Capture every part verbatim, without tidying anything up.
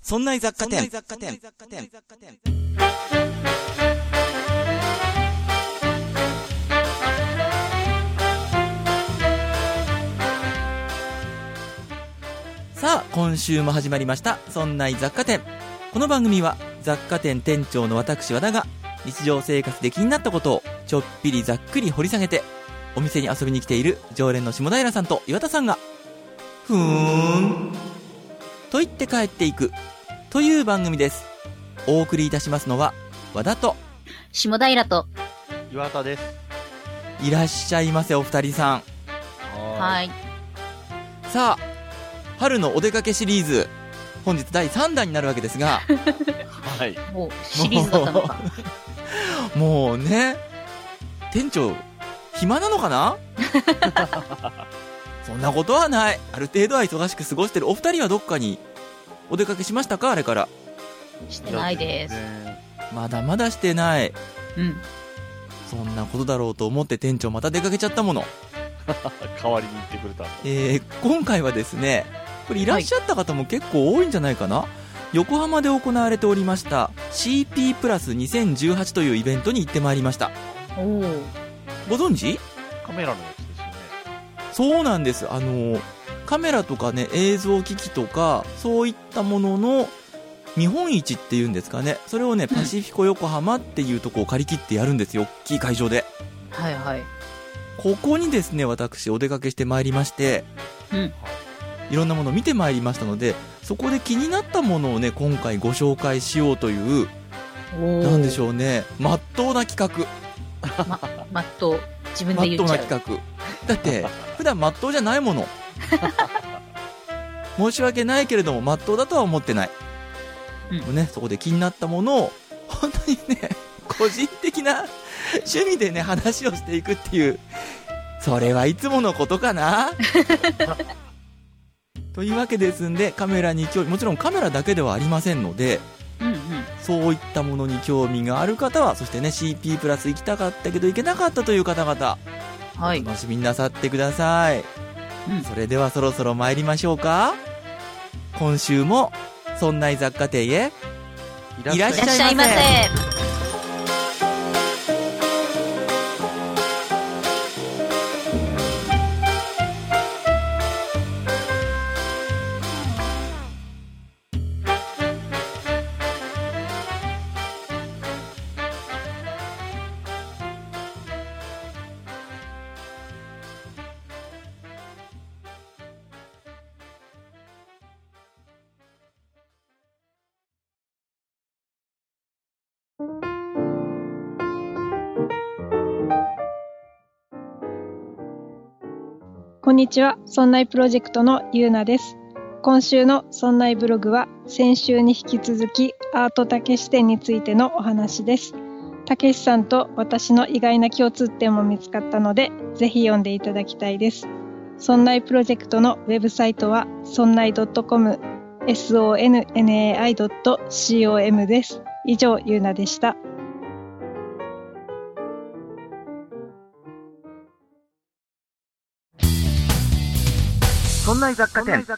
そんな雑貨店。さあ、今週も始まりましたそんな雑貨店。この番組は雑貨店店長の私和田が日常生活で気になったことをちょっぴりざっくり掘り下げて、お店に遊びに来ている常連の下平さんと岩田さんがふーんと言って帰っていくという番組です。お送りいたしますのは和田と下平と岩田です。 いらっしゃいませお二人さん。 はい。 さあ、春のお出かけシリーズ本日だいさんだんになるわけですがはい。 もうシリーズだったのかもうね、店長暇なのかなそんなことはない。ある程度は忙しく過ごしてる。お二人はどっかにお出かけしましたか？あれからしてないです。 まだまだしてない。 うん。 そんなことだろうと思って店長また出かけちゃったもの代わりに行ってくれた。 えー、今回はですね、これいらっしゃった方も結構多いんじゃないかな、はい、横浜で行われておりました シーピー プラスにせんじゅうはちというイベントに行ってまいりました。 おー、 ご存知？ カメラのやつですよね。 そうなんです。あのカメラとかね、映像機器とかそういったものの見本市っていうんですかね、それをね、パシフィコ横浜っていうとこを借り切ってやるんですよ、大きい会場で。 はいはい。 ここにですね、私お出かけしてまいりまして、 うん、 いろんなものを見てまいりましたので、そこで気になったものをね、今回ご紹介しようという、なんでしょうね、まっとうな企画。 ま、まっとう、自分で言っちゃう。 まっとうな企画。だって普段まっとうじゃないもの申し訳ないけれどもまっとうだとは思ってない、うんね、そこで気になったものを本当にね、個人的な趣味でね、話をしていくっていう、それはいつものことかなというわけですんで、カメラに興味、もちろんカメラだけではありませんので、 うんうん、 そういったものに興味がある方は、そしてね シーピー プラス行きたかったけど行けなかったという方々、はい、お楽しみになさってください、うん、それではそろそろ参りましょうか。今週もそんな雑貨店へいらっしゃいませ。 こんにちは、そんないプロジェクトのゆうなです。今週のそんないブログは先週に引き続きアートたけし展についてのお話です。たけしさんと私の意外な共通点も見つかったので、ぜひ読んでいただきたいです。そんないプロジェクトのウェブサイトはそんない .com、ソンナイ ドット コム です。以上、ゆうなでした。 そんな雑貨店。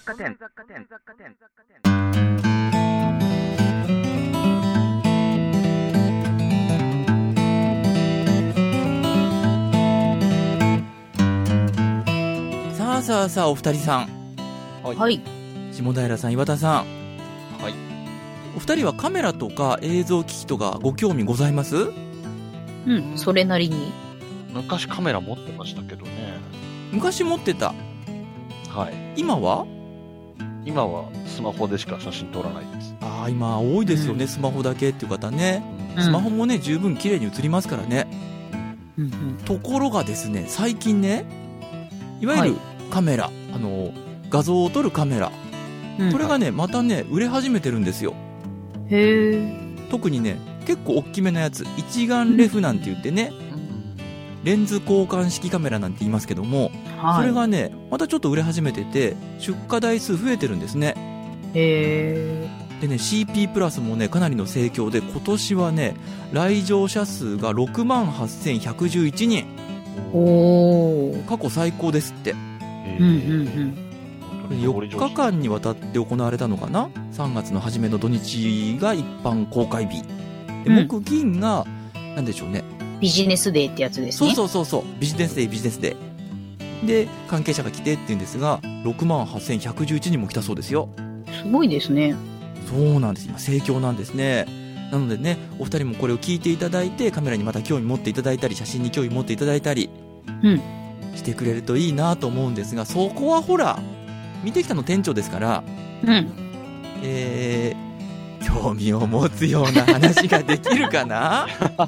さあさあさあ、お二人さん、 はい、はい、 下平さん、岩田さん、 はい、 お二人はカメラとか映像機器とかご興味ございます？ うん、それなりに。 昔カメラ持ってましたけどね。 昔持ってた。 はい。 今は？ 今はスマホでしか写真撮らないです。 ああ、今多いですよね、うん、スマホだけっていう方ね、うん、スマホもね十分綺麗に映りますからね、うんうん、ところがですね、最近ね、いわゆるカメラ、はい、あの画像を撮るカメラ、うん、これがねまたね売れ始めてるんですよ。 へえ。 特にね結構大きめなやつ、一眼レフなんて言ってね、うん、レンズ交換式カメラなんて言いますけども、はい、それがねまたちょっと売れ始めてて、出荷台数増えてるんですね。 へー。でね シーピー プラスもねかなりの盛況で、今年はね来場者数がろくまんはっせんひゃくじゅういちにん。 おー、 過去最高ですって。 うんうんうん。 本当よっかかんにわたって行われたのかな。さんがつの初めの土日が一般公開日で、木金がなんでしょうね、 ビジネスデーってやつですね。 そうそうそうそう、ビジネスデービジネスデーで関係者が来てって言うんですが、ろくまんはっせんひゃくじゅういちにんも来たそうですよ。 すごいですね。 そうなんです、今盛況なんですね。なのでね、お二人もこれを聞いていただいて、カメラにまた興味持っていただいたり、写真に興味持っていただいたりうんしてくれるといいなと思うんですが、そこはほら見てきたの店長ですから、 うんえー、興味を持つような話ができるかな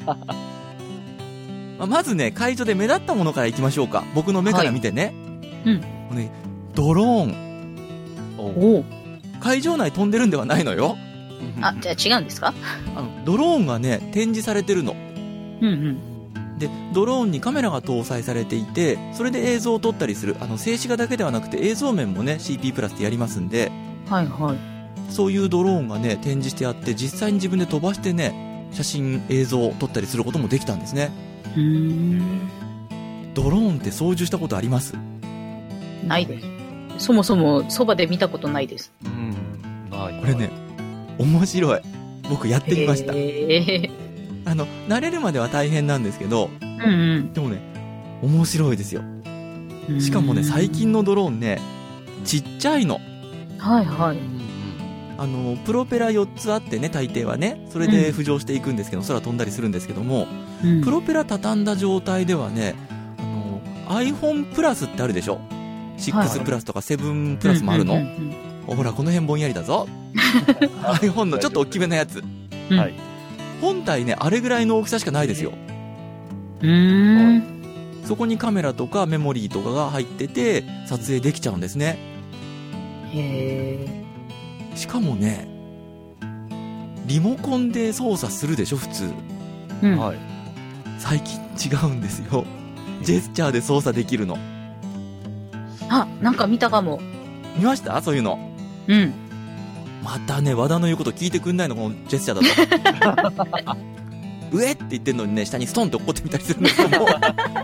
まあまずね、会場で目立ったものからいきましょうか。僕の目から見てね、 はい、うんもうね、ドローン、 お会場内飛んでるんではないのよ。 あ、じゃあ違うんですか？ あのドローンがね展示されてるのうんうんで、ドローンにカメラが搭載されていて、それで映像を撮ったりする、あの静止画だけではなくて映像面もね シーピー プラスでやりますんで、 はいはい。 そういうドローンがね展示してあって、実際に自分で飛ばしてね写真映像を撮ったりすることもできたんですね。 うーんドローンって操縦したことあります？ ないです。そもそもそばで見たことないです。 うんないこれね面白い。僕やってみました。 へあの慣れるまでは大変なんですけど、 ーうんでもね面白いですよ。 うん。 しかもね最近のドローンねちっちゃいの。 はいはい。 あのプロペラよっつあってね、大抵はねそれで浮上していくんですけど、空飛んだりするんですけども、 うんプロペラ畳んだ状態ではね、あの iPhone プラスってあるでしょ。ろくプラスとかななプラスもあるの、 うんうんうんほらこの辺ぼんやりだぞiPhone のちょっと大きめのやつ、 うんはい。 本体ねあれぐらいの大きさしかないですよ。 うーんそこにカメラとかメモリーとかが入ってて撮影できちゃうんですね。 へしかもねリモコンで操作するでしょ普通。 ーうんはい。 最近違うんですよ。ジェスチャーで操作できるの。 あ、なんか見たかも。 見ましたそういうの。 うんまたね和田の言うこと聞いてくんないのこのジェスチャーだと上って言ってんのにね下にストンって落っこってみたりするんですけど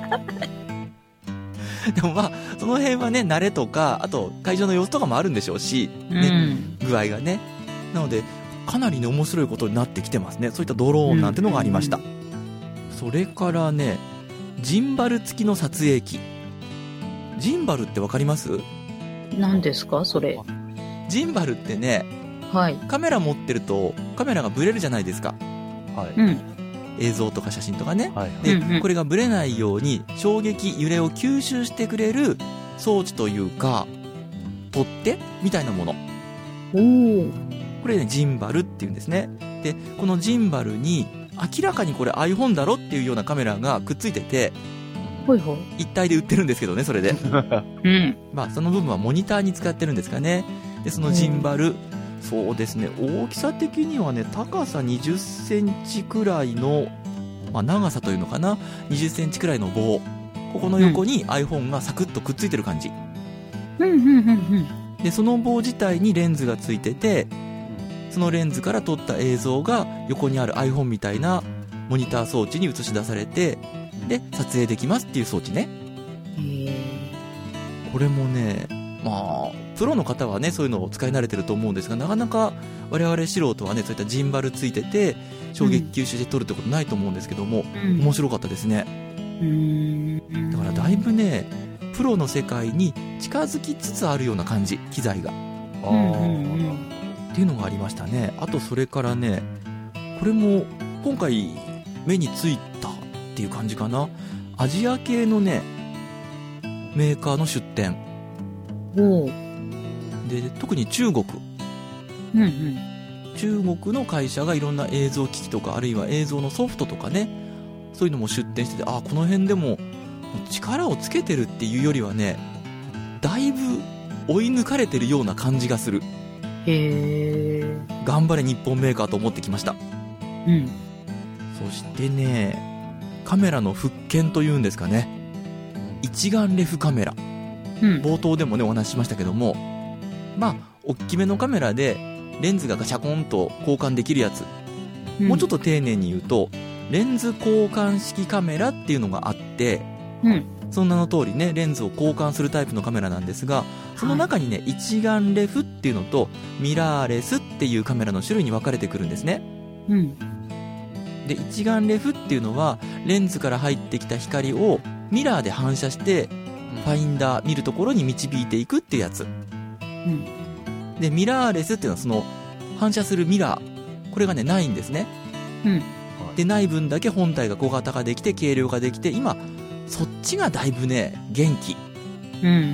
でもまあその辺はね慣れとか、あと会場の様子とかもあるんでしょうし、ねうん具合がね。なのでかなりね面白いことになってきてますね。そういったドローンなんてのがありました。それからねジンバル付きの撮影機。ジンバルってわかります？ 何ですかそれ？ ジンバルってねはい。 カメラ持ってるとカメラがブレるじゃないですか。 はい。 うん映像とか写真とかね。 はい。 で、 うんうんこれがブレないように衝撃揺れを吸収してくれる装置というか取っ手みたいなもの、 おお。 これねジンバルっていうんですね。でこのジンバルに明らかにこれ iPhone だろっていうようなカメラがくっついてて、 ほいほい。 一体で売ってるんですけどね。それでうん。 まあその部分はモニターに使ってるんですかね。でそのジンバル、そうですね大きさ的にはね高さにじゅっセンチくらいの、まあ、長さというのかなにじゅっセンチくらいの棒、ここの横に iPhone がサクッとくっついてる感じうんうんうんうん。 で、その棒自体にレンズがついてて、そのレンズから撮った映像が横にある iPhone みたいなモニター装置に映し出されて、で撮影できますっていう装置ね。 へーこれもね、まあプロの方はねそういうのを使い慣れてると思うんですが、なかなか我々素人はねそういったジンバルついてて衝撃吸収で撮るってことないと思うんですけども、 うん面白かったですね。 うーんだからだいぶねプロの世界に近づきつつあるような感じ、機材があうんうんうんっていうのがありましたね。あとそれからね、これも今回目についたっていう感じかな、アジア系のねメーカーの出展おうで、特に中国うんうん中国の会社がいろんな映像機器とかあるいは映像のソフトとかね、そういうのも出展してて、あこの辺でも力をつけてるっていうよりはねだいぶ追い抜かれてるような感じがする。 へえ頑張れ日本メーカーと思ってきました。 うんそしてねカメラの復権というんですかね、一眼レフカメラ、 うん冒頭でもねお話ししましたけども、まあ大きめのカメラでレンズがガシャコンと交換できるやつ、もうちょっと丁寧に言うとレンズ交換式カメラっていうのがあって、 うんその名の通りねレンズを交換するタイプのカメラなんですが、その中にね、はい、一眼レフっていうのとミラーレスっていうカメラの種類に分かれてくるんですね。 うん。 で一眼レフっていうのはレンズから入ってきた光をミラーで反射してファインダー見るところに導いていくっていうやつ、うん、でミラーレスっていうのはその反射するミラー、これがねないんですね、 うん、 でない分だけ本体が小型化できて軽量化できて、今そっちがだいぶね元気、 うんうんうん、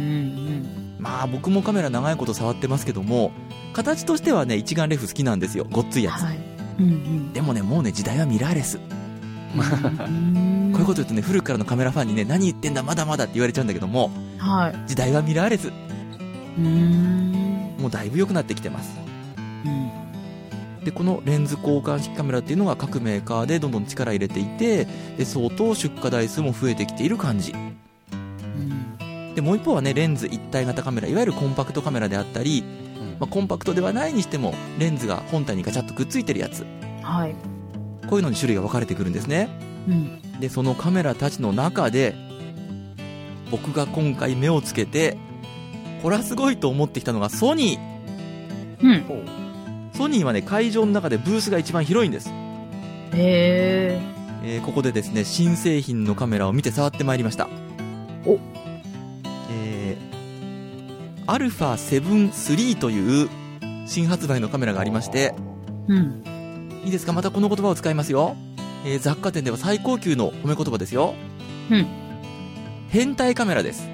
まあ僕もカメラ長いこと触ってますけども、形としてはね一眼レフ好きなんですよ、ごっついやつ、はい、うんうん、でもねもうね時代はミラーレスこういうこと言うとね古くからのカメラファンにね何言ってんだまだまだって言われちゃうんだけども、 はい、 時代はミラーレス、 うーん、 もうだいぶ良くなってきてます、 うん、 でこのレンズ交換式カメラっていうのが各メーカーでどんどん力入れていて、で相当出荷台数も増えてきている感じ、うん、でもう一方はねレンズ一体型カメラ、いわゆるコンパクトカメラであったり、まあ、コンパクトではないにしてもレンズが本体にガチャッとくっついてるやつ、 はい、 こういうのに種類が分かれてくるんですね、 うん、でそのカメラたちの中で僕が今回目をつけてこれはすごいと思ってきたのがソニー、 うん、 ソニーはね会場の中でブースが一番広いんです。 へー、 えー、ここでですね新製品のカメラを見て触ってまいりました。 お、 えー、アルファセブンスリー という新発売のカメラがありまして、 うん、 いいですか、またこの言葉を使いますよ、えー、雑貨店では最高級の褒め言葉ですよ、 うん、 変態カメラです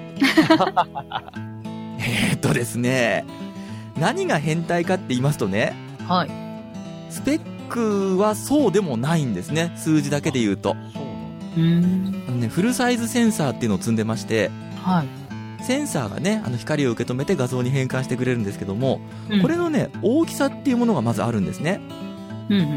えーっとですね何が変態かって言いますとね、 はい、 スペックはそうでもないんですね、数字だけで言うと。 うーん、 あのね、フルサイズセンサーっていうのを積んでまして、はい、センサーがねあの光を受け止めて画像に変換してくれるんですけども、うん、これのね大きさっていうものがまずあるんですね、 うんうん、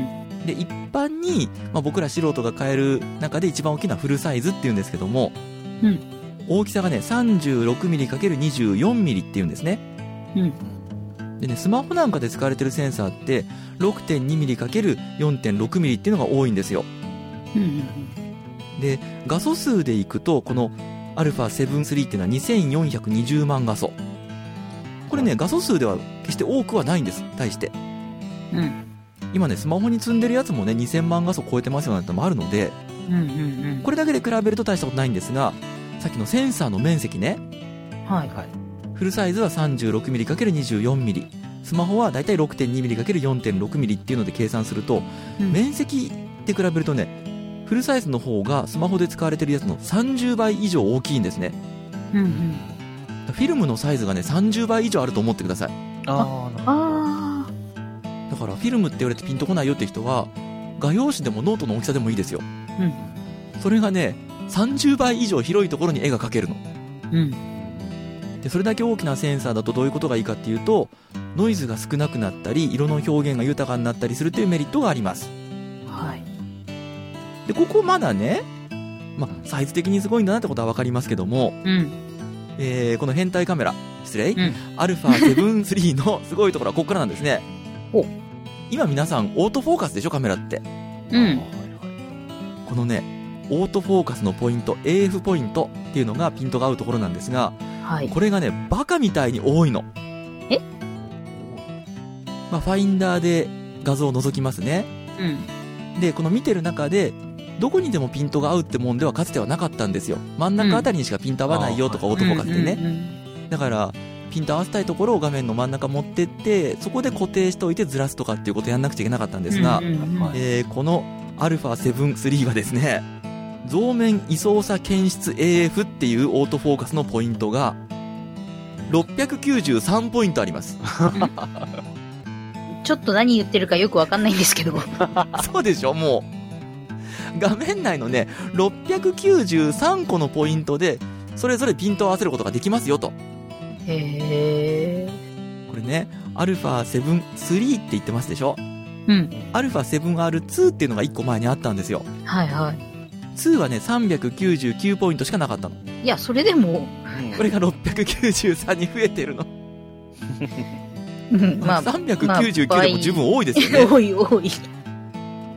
で一般に、まあ、僕ら素人が買える中で一番大きなフルサイズっていうんですけども、 うん、 大きさがね さんじゅうろくミリかけるにじゅうよんミリ っていうんですね、 うん、 でねスマホなんかで使われてるセンサーって ろくてんにミリかけるよんてんろくミリ っていうのが多いんですよ、 うんうん、 で画素数でいくとこの アルファセブンスリー っていうのはにせんよんひゃくにじゅうまん画素、これね画素数では決して多くはないんです。対して、 うん、 今ねスマホに積んでるやつもねにせんまん画素超えてますようなやつもあるので、 うんうんうん、 これだけで比べると大したことないんですが、さっきのセンサーの面積ね、 はいはい、 フルサイズは さんじゅうろくミリかけるにじゅうよんミリ、 スマホはだいたい ろくてんにミリかけるよんてんろくミリ っていうので計算すると、うん、面積で比べるとねフルサイズの方がスマホで使われてるやつのさんじゅうばい以上大きいんですね、 うんうん、 フィルムのサイズがねさんじゅうばい以上あると思ってください。 ああ、 だからフィルムって言われてピンとこないよって人は画用紙でもノートの大きさでもいいですよ、 うん、 それがねさんじゅうばい以上広いところに絵が描けるの、 うん、 でそれだけ大きなセンサーだとどういうことがいいかっていうと、ノイズが少なくなったり色の表現が豊かになったりするというメリットがあります。 はい。 でここまだね、まあ、サイズ的にすごいんだなってことは分かりますけども、 うん、 えー、この変態カメラ失礼、 うん、 アルファセブンスリー のすごいところはここからなんですね。 お、 今皆さんオートフォーカスでしょカメラって、 うん、 このねオートフォーカスのポイント エーエフ ポイントっていうのがピントが合うところなんですが、 はい、 これがねバカみたいに多いの。 え、 まあ、ファインダーで画像を覗きますね、うん、でこの見てる中でどこにでもピントが合うってもんではかつてはなかったんですよ。真ん中あたりにしかピント合わないよとか、うん、オートフォーカスってね、うんうんうん、だからピント合わせたいところを画面の真ん中持ってってそこで固定しておいてずらすとかっていうことをやんなくちゃいけなかったんですが、うんうんうん、えー、この アルファセブンスリー はですね増面位相差検出 エーエフ っていうオートフォーカスのポイントがろっぴゃくきゅうじゅうさんポイントありますちょっと何言ってるかよくわかんないんですけどそうでしょ、もう画面内のねろっぴゃくきゅうじゅうさんこのポイントでそれぞれピントを合わせることができますよと。 へー、これね アルファセブンスリー って言ってますでしょ、 うん、 アルファセブンアールツー っていうのがいっこまえにあったんですよ。 はいはい。 にはねさんびゃくきゅうじゅうきゅうポイントしかなかったの。 いやそれでもこれがろっぴゃくきゅうじゅうさんに増えてるのうん、まあ、 さんびゃくきゅうじゅうきゅうでも十分多いですよね、 まあ、多い多い。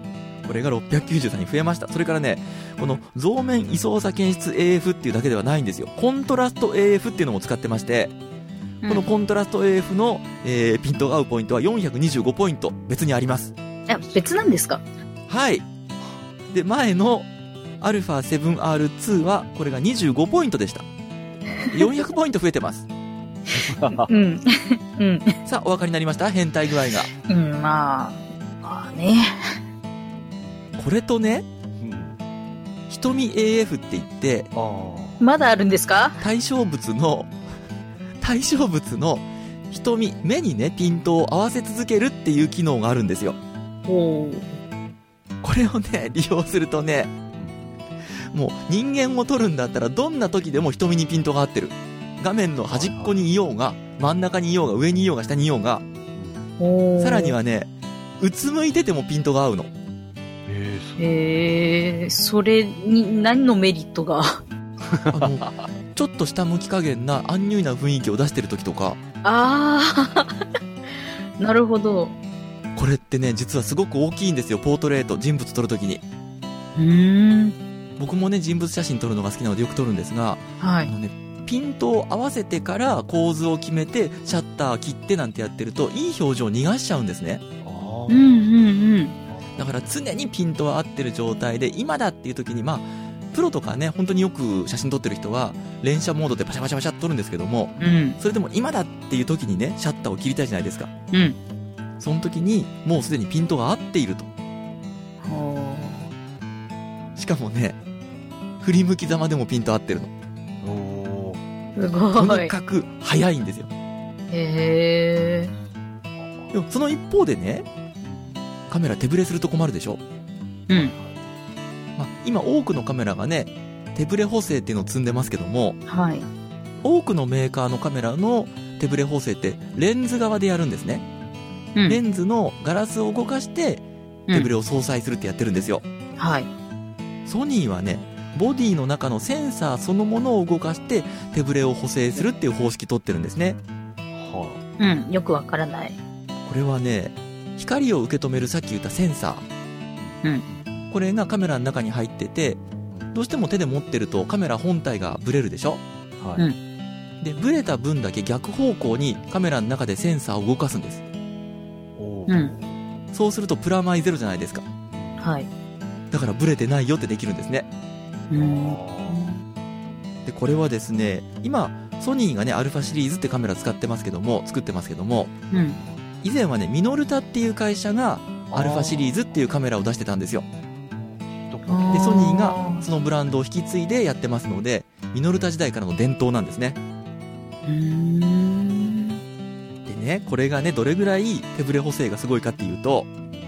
これがろっぴゃくきゅうじゅうさんに増えました。それからね、この増面位相差検出 エーエフ っていうだけではないんですよ。コントラスト エーエフ っていうのも使ってまして、このコントラスト エーエフ の、えー、ピントが合うポイントはよんひゃくにじゅうごポイント別にあります。 あ、別なんですか？ はい。で、前の アルファセブンアールツー はこれがにじゅうごポイントでした。よんひゃくポイント増えてます。 うん。うん。 さあ、お分かりになりました？変態具合が。 うん、まあ、まあね。 これとね、 うん、 瞳 エーエフ って言って、 あまだあるんですか？ 対象物の、対象物の瞳、目にね、ピントを合わせ続けるっていう機能があるんですよ。 おー。 これをね、利用するとね、もう人間を撮るんだったらどんな時でも瞳にピントが合ってる。画面の端っこにいようが、真ん中にいようが、上にいようが、下にいようが、 おー。 さらにはね、うつむいててもピントが合うの。 えー、 へー、それに何のメリットが？ あの、ちょっと下向き加減なアンニュイな雰囲気を出してる時とか。 あー、なるほど。 これってね、実はすごく大きいんですよ、ポートレート、人物撮るときに。 うーん。 僕もね、人物写真撮るのが好きなのでよく撮るんですが、 はい。 あのね、ピントを合わせてから構図を決めて、シャッター切ってなんてやってると、いい表情を逃がしちゃうんですね。 あうんうんうん。 だから常にピントは合ってる状態で、今だっていう時に、まあ、プロとかね、本当によく写真撮ってる人は、連写モードでパシャパシャパシャって撮るんですけども、 うん。 それでも今だっていう時にね、シャッターを切りたいじゃないですか。 うん。 その時に、もうすでにピントが合っていると。 ほしかもね、振り向きざまでもピント合ってるの。 ーおーー。すとごい。 にかく早いんですよ。 へでもその一方でね、カメラ手ブレすると困るでしょ。 ー。うん。 まあ、今多くのカメラがね、手ブレ補正っていうのを積んでますけども、 はい。 多くのメーカーのカメラの手ブレ補正ってレンズ側でやるんですね。 うん。 レンズのガラスを動かして手ブレを相殺するってやってるんですよ。 はい。 ソニーはね、ボディの中のセンサーそのものを動かして手ブレを補正するっていう方式取ってるんですね。 はうん。よくわからない。 これはね、光を受け止めるさっき言ったセンサー。 うん。 これがカメラの中に入ってて、どうしても手で持ってるとカメラ本体がブレるでしょ。 あはい、 うんで、ブレた分だけ逆方向にカメラの中でセンサーを動かすんです。 おーうん。 そうするとプラマイゼロじゃないですか。 はい。 だからブレてないよってできるんですね。 うん。 で、これはですね、今ソニーがね、アルファシリーズってカメラ使ってますけども、作ってますけども、 うん。 以前はね、ミノルタっていう会社がアルファシリーズっていうカメラを出してたんですよ。で、ソニーがそのブランドを引き継いでやってますので、ミノルタ時代からの伝統なんですね。 うーん。 でね、これがね、どれぐらい手ブレ補正がすごいかっていうと、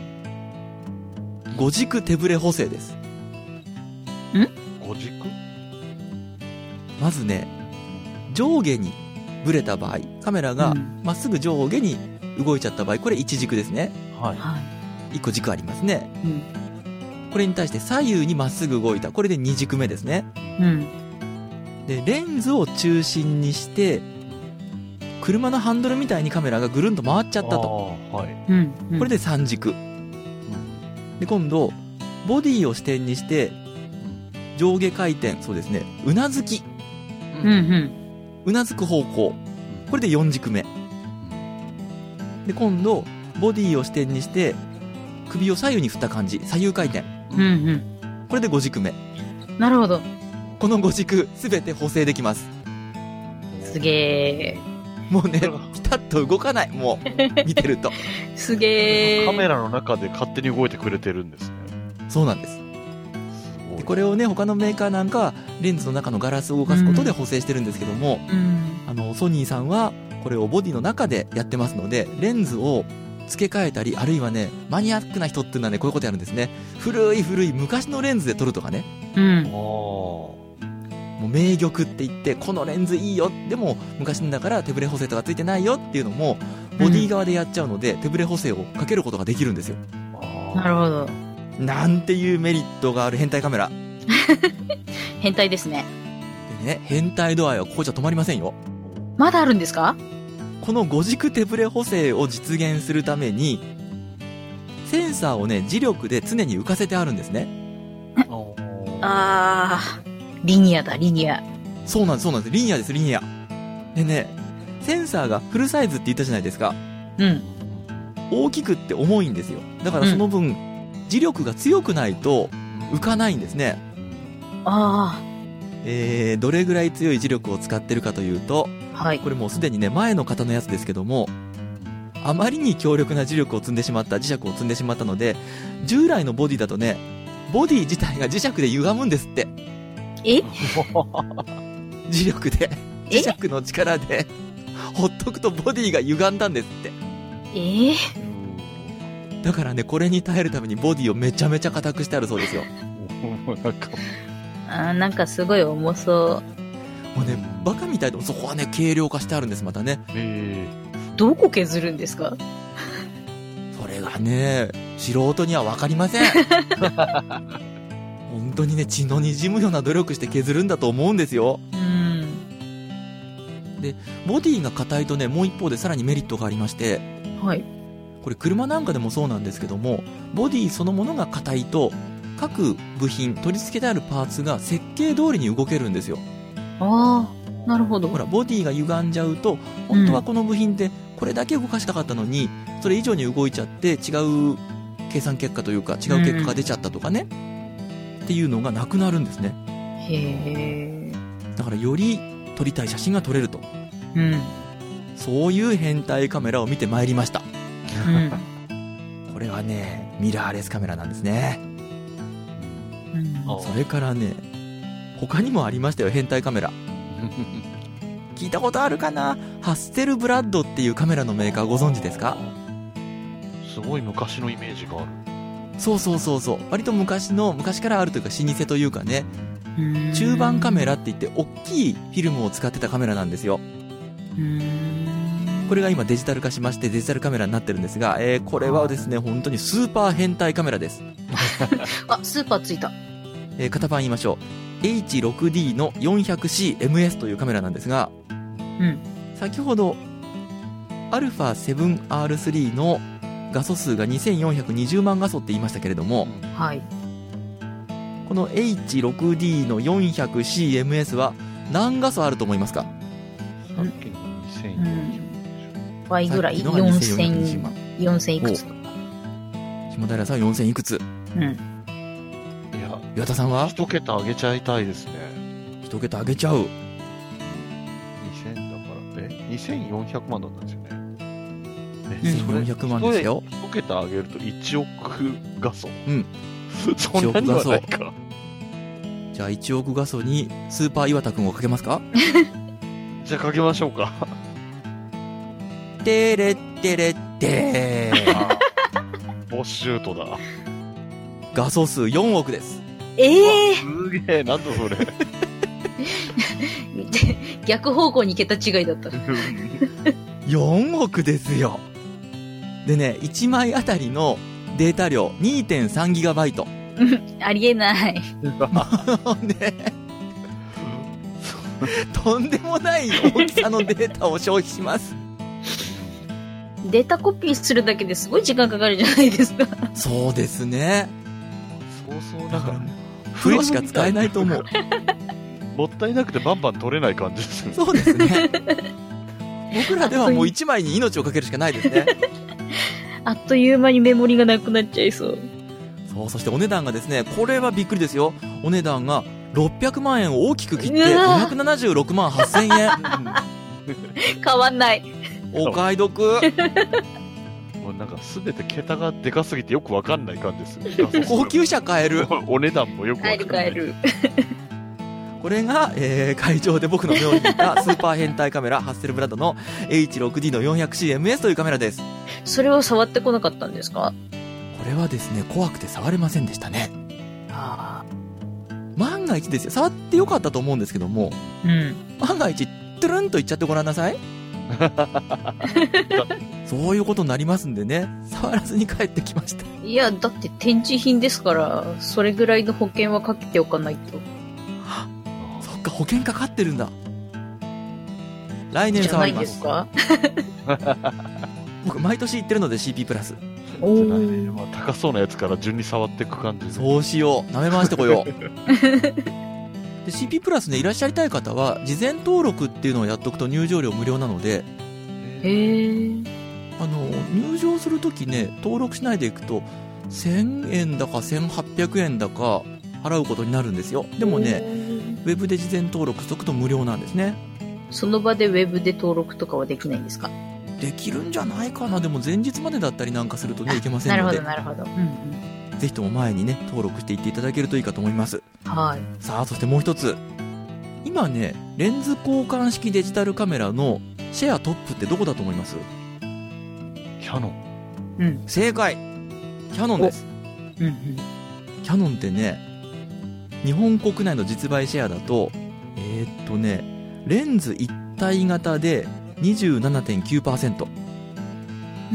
五軸手ブレ補正です。 五軸まずね、上下にブレた場合、カメラがうんまっすぐ上下に動いちゃった場合、これ一軸ですね。 はいはい。 一個軸ありますね。 うん。 これに対して左右にまっすぐ動いた。これで二軸目ですね。 うん。 で、レンズを中心にして、車のハンドルみたいにカメラがぐるんと回っちゃったと。 あーはいうん。 これで三軸。で、今度、ボディを支点にして、上下回転、そうですね、うなずき。 うん。うん。 うなずく方向。これでよん軸目。で、今度、ボディを支点にして、首を左右に振った感じ。左右回転。 うん。うん。 これでご軸目。 なるほど。 このご軸、すべて補正できます。 すげもうね、ピタッと動かない。もう、見てると。 ー。すげー。 カメラの中で勝手に動いてくれてるんですね。 そうなんです。 すごいでこれをね、他のメーカーなんかは、レンズの中のガラスを動かすことで補正してるんですけども、 うん。 あの、ソニーさんは、これをボディの中でやってますので、レンズを付け替えたり、あるいはね、マニアックな人っていうのはね、こういうことやるんですね。古い古い昔のレンズで撮るとかね。 うん。 あーもう名玉って言って、このレンズいいよ。でも、昔のだから手ブレ補正とかついてないよっていうのも、ボディ側でやっちゃうので、手ブレ補正をかけることができるんですよ。 あーなるほど。 なんていうメリットがある変態カメラ。 変態ですね。 でね、変態度合いはここじゃ止まりませんよ。 まだあるんですか？ この五軸手ブレ補正を実現するために、 センサーをね、磁力で常に浮かせてあるんですね。 あー、リニアだ、リニア。 そうなんです、そうなんです。リニアです、リニア。でね、センサーがフルサイズって言ったじゃないですか。 うん。 大きくって重いんですよ。だからその分、うん、磁力が強くないと浮かないんですね。 ああ。 えー、どれぐらい強い磁力を使ってるかというと、 はい。 これもうすでにね、前の方のやつですけども、あまりに強力な磁力を積んでしまった、磁石を積んでしまったので、従来のボディだとね、ボディ自体が磁石で歪むんですって。 え磁力で、磁石の力で、ほっとくとボディが歪んだんですって。 えー、 だからね、これに耐えるためにボディをめちゃめちゃ硬くしてあるそうですよ。 なんかあー、なんかすごい重そう。 もうね、バカみたいで、そこはね、軽量化してあるんです、またね。 えー、どこ削るんですか？ それがね、素人には分かりません。本当にね、血の滲むような努力して削るんだと思うんですよ。 うん。 で、ボディが硬いとね、もう一方でさらにメリットがありまして、 はい。 これ車なんかでもそうなんですけども、ボディそのものが硬いと、各部品、取り付けてあるパーツが設計通りに動けるんですよ。 ああ、なるほど。 ほら、ボディが歪んじゃうと、本当はこの部品でこれだけ動かしたかったのに、うん、それ以上に動いちゃって違う計算結果というか違う結果が出ちゃったとかね、うん、っていうのがなくなるんですね。 へー。 だからより撮りたい写真が撮れると、 うん、 そういう変態カメラを見てまいりました、 うん、 これはね、ミラーレスカメラなんですね、うん、それからね、他にもありましたよ、変態カメラ。聞いたことあるかな。ハッセルブラッドっていうカメラのメーカーご存知ですか？ すごい昔のイメージがある。 そうそうそうそう、割と昔の、昔からあるというか老舗というかね、中盤カメラって言って大きいフィルムを使ってたカメラなんですよ。 うーん、 これが今デジタル化しましてデジタルカメラになってるんですが、えー、これはですね、本当にスーパー変態カメラです。 あ、スーパーついた。 えー、型番言いましょう。 エイチシックスディー の よんひゃくシーエムエス というカメラなんですが、 うん、 先ほど アルファセブンアールスリー の画素数がにせんよんひゃくにじゅうまん画素って言いましたけれども、 はい、 この エイチシックスディー の よんひゃくシーエムエス は何画素あると思いますか？ さっきのにせんよんひゃく、 うん、倍ぐらい、よんせん、よんせんいくつとか。 下平さんはよんせんいくつ？ うん。 いや、 岩田さんは一桁上げちゃいたいですね。 一桁上げちゃう。 にせんだから、え、にせんよんひゃくまんだったんですよね。 にせんよんひゃくまんですよ。 一桁上げるといちおく画素。 うん。 そんなにはないか。 じゃあいちおく画素にスーパー岩田くんをかけますか？ じゃあかけましょうか。 てれってれってー。 ボッシュートだ。 画素数よんおくです。 ええー、 すげえ、なんだそれ。 逆方向に桁違いだった。 よんおくですよ。でね、いちまいあたりのデータ量 にてんさんギガバイト。 ありえない。 ね、とんでもない大きさのデータを消費します。 データコピーするだけですごい時間かかるじゃないですか。 そうですね。 そうそう、だからプロしか使えないと思う。 もったいなくてバンバン取れない感じですね。 そうですね。僕らではもういちまいに命をかけるしかないですね。 あっという間にメモリがなくなっちゃいそう。 そう、そしてお値段がですね、これはびっくりですよ。お値段がろっぴゃくまんえんを大きく切ってごひゃくななじゅうろくまんはっせんえん。 変わんない。 お買い得。 もうなんか全て桁がでかすぎてよくわかんない感じです。 高級車買える。 お値段もよくわかんない。 買える買える。 これが、えー、会場で僕の目を引いたスーパー変態カメラハッセルブラッドの エイチシックスディー の よんひゃくシーエムエス というカメラです。 それを触ってこなかったんですか？ これはですね、怖くて触れませんでしたね。 あ、 万が一ですよ、触ってよかったと思うんですけども、 うん、 万が一トゥルンといっちゃってごらんなさい。そういうことになりますんでね、触らずに帰ってきました。 いや、だって展示品ですからそれぐらいの保険はかけておかないと。 そっか、保険かかってるんだ。来年触ります。 じゃないですか？ 僕毎年行ってるので シーピー プラス。 おー。 まあ、高そうなやつから順に触っていく感じで。 そうしよう。舐め回してこよう。で シーピー プラスね、いらっしゃりたい方は事前登録っていうのをやっとくと入場料無料なので、 へー。 あの入場するときね、登録しないでいくとせんえんだかせんはっぴゃくえんだか払うことになるんですよ。でもね、ウェブで事前登録しとくと無料なんですね。 その場でウェブで登録とかはできないんですか？ できるんじゃないかな。でも前日までだったりなんかするとね、いけませんので、 なるほど、なるほど。うんうん。 ぜひとも前にね、登録していっていただけるといいかと思います。 はい。 さあ、そしてもう一つ。今ね、レンズ交換式デジタルカメラのシェアトップってどこだと思います？ キャノン。 うん。 正解。キャノンです。 うんうん。 キャノンってね、日本国内の実売シェアだと、えー、っとね、レンズ一体型で にじゅうななてんきゅうパーセント。 うん。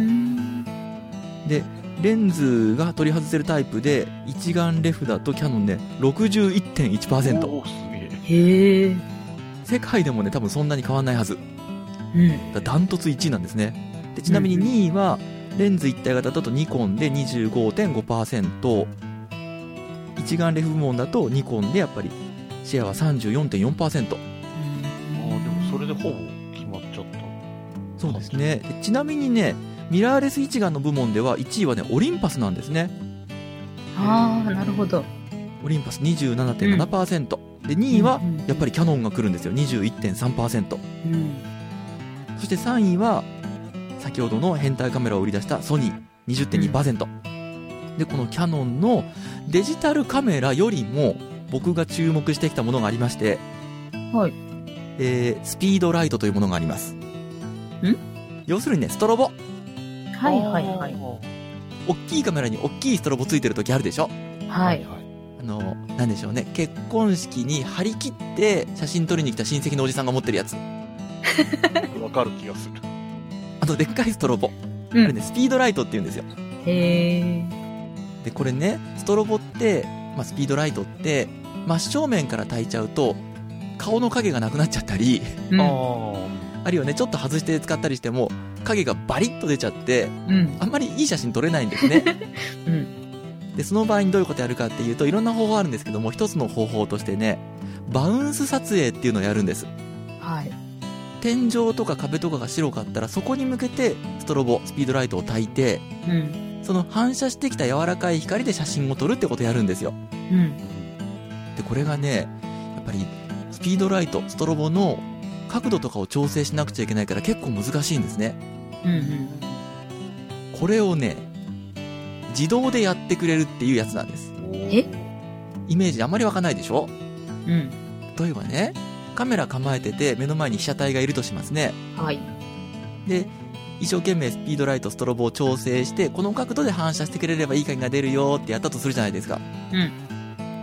で、レンズが取り外せるタイプで一眼レフだとキャノンね ろくじゅういってんいちパーセント。 おー、すげえ。 へー。 世界でもね、多分そんなに変わんないはず。 うん。 だダントツいちいなんですね。でちなみににいはレンズ一体型だとニコンで にじゅうごてんごパーセント、 一眼レフ部門だとニコンでやっぱりシェアは さんじゅうよんてんよんパーセント。 ああ、でもそれでほぼ決まっちゃった。 そうですね。でちなみにね、ミラーレス一眼の部門ではいちいはね、オリンパスなんですね。 ああ、なるほど。 オリンパス にじゅうななてんななパーセント、うん、でにいはやっぱりキャノンが来るんですよ。 にじゅういってんさんパーセント、 うん、 そしてさんいは先ほどの変態カメラを売り出したソニー にじゅってんにパーセント、うん、でこのキャノンのデジタルカメラよりも僕が注目してきたものがありまして、 はい、 えー、スピードライトというものがあります。 ん要するにね、ストロボ。 はいはいはい。 大きいカメラに大きいストロボついてる時あるでしょ。 はい。 あの、なんでしょうね。結婚式に張り切って写真撮りに来た親戚のおじさんが持ってるやつ。 わかる気がする。 あの、でっかいストロボ。 うん、 これね、スピードライトって言うんですよ。 へー。 で、これね、ストロボって、まあ、スピードライトって、真正面から焚いちゃうと、顔の影がなくなっちゃったり、 うん、 ああるいはね、ちょっと外して使ったりしても、影がバリッと出ちゃって、 うん、 あんまりいい写真撮れないんですね。 うん、 で、その場合にどういうことやるかっていうと、いろんな方法あるんですけども、一つの方法としてね、バウンス撮影っていうのをやるんです。 はい。 天井とか壁とかが白かったら、そこに向けてストロボ、スピードライトを焚いて、 うん、 その反射してきた柔らかい光で写真を撮るってことをやるんですよ。 うん、 で、これがね、やっぱりスピードライト、ストロボの角度とかを調整しなくちゃいけないから結構難しいんですね。 うんうん、 これをね、自動でやってくれるっていうやつなんです。 え？ イメージあんまり湧かないでしょ？ うん。 例えばね、カメラ構えてて目の前に被写体がいるとしますね。 はい。 で、一生懸命スピードライト、ストロボを調整して、この角度で反射してくれればいい影が出るよってやったとするじゃないですか。 うん。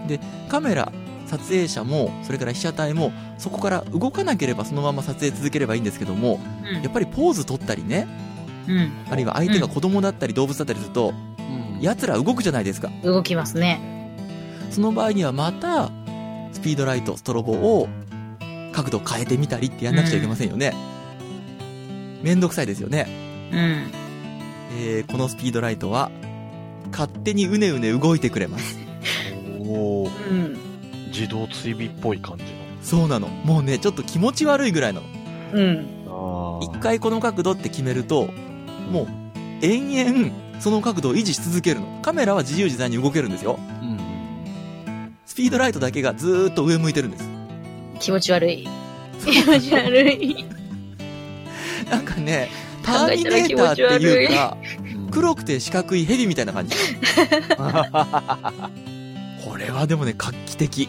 で、カメラ、撮影者も、それから被写体も、そこから動かなければそのまま撮影続ければいいんですけども、 うん、 やっぱりポーズ取ったりね、 うん、 あるいは相手が子供だったり動物だったりすると、うん、奴ら動くじゃないですか。 動きますね。 その場合にはまた、スピードライト、ストロボを角度変えてみたりってやんなくちゃいけませんよね。うん、めんどくさいですよね。 うん。 えー、このスピードライトは、勝手にうねうね動いてくれます。 おー。 うん。 自動追尾っぽい感じの。 そうなの。もうね、ちょっと気持ち悪いぐらいなの。 うん。 一回この角度って決めると、もう、延々、その角度を維持し続けるの。カメラは自由自在に動けるんですよ。うん。スピードライトだけがずーっと上向いてるんです。 気持ち悪い。気持ち悪い。 なんかね、ターミネーターっていうか、黒くて四角いヘビみたいな感じ。これはでもね、画期的。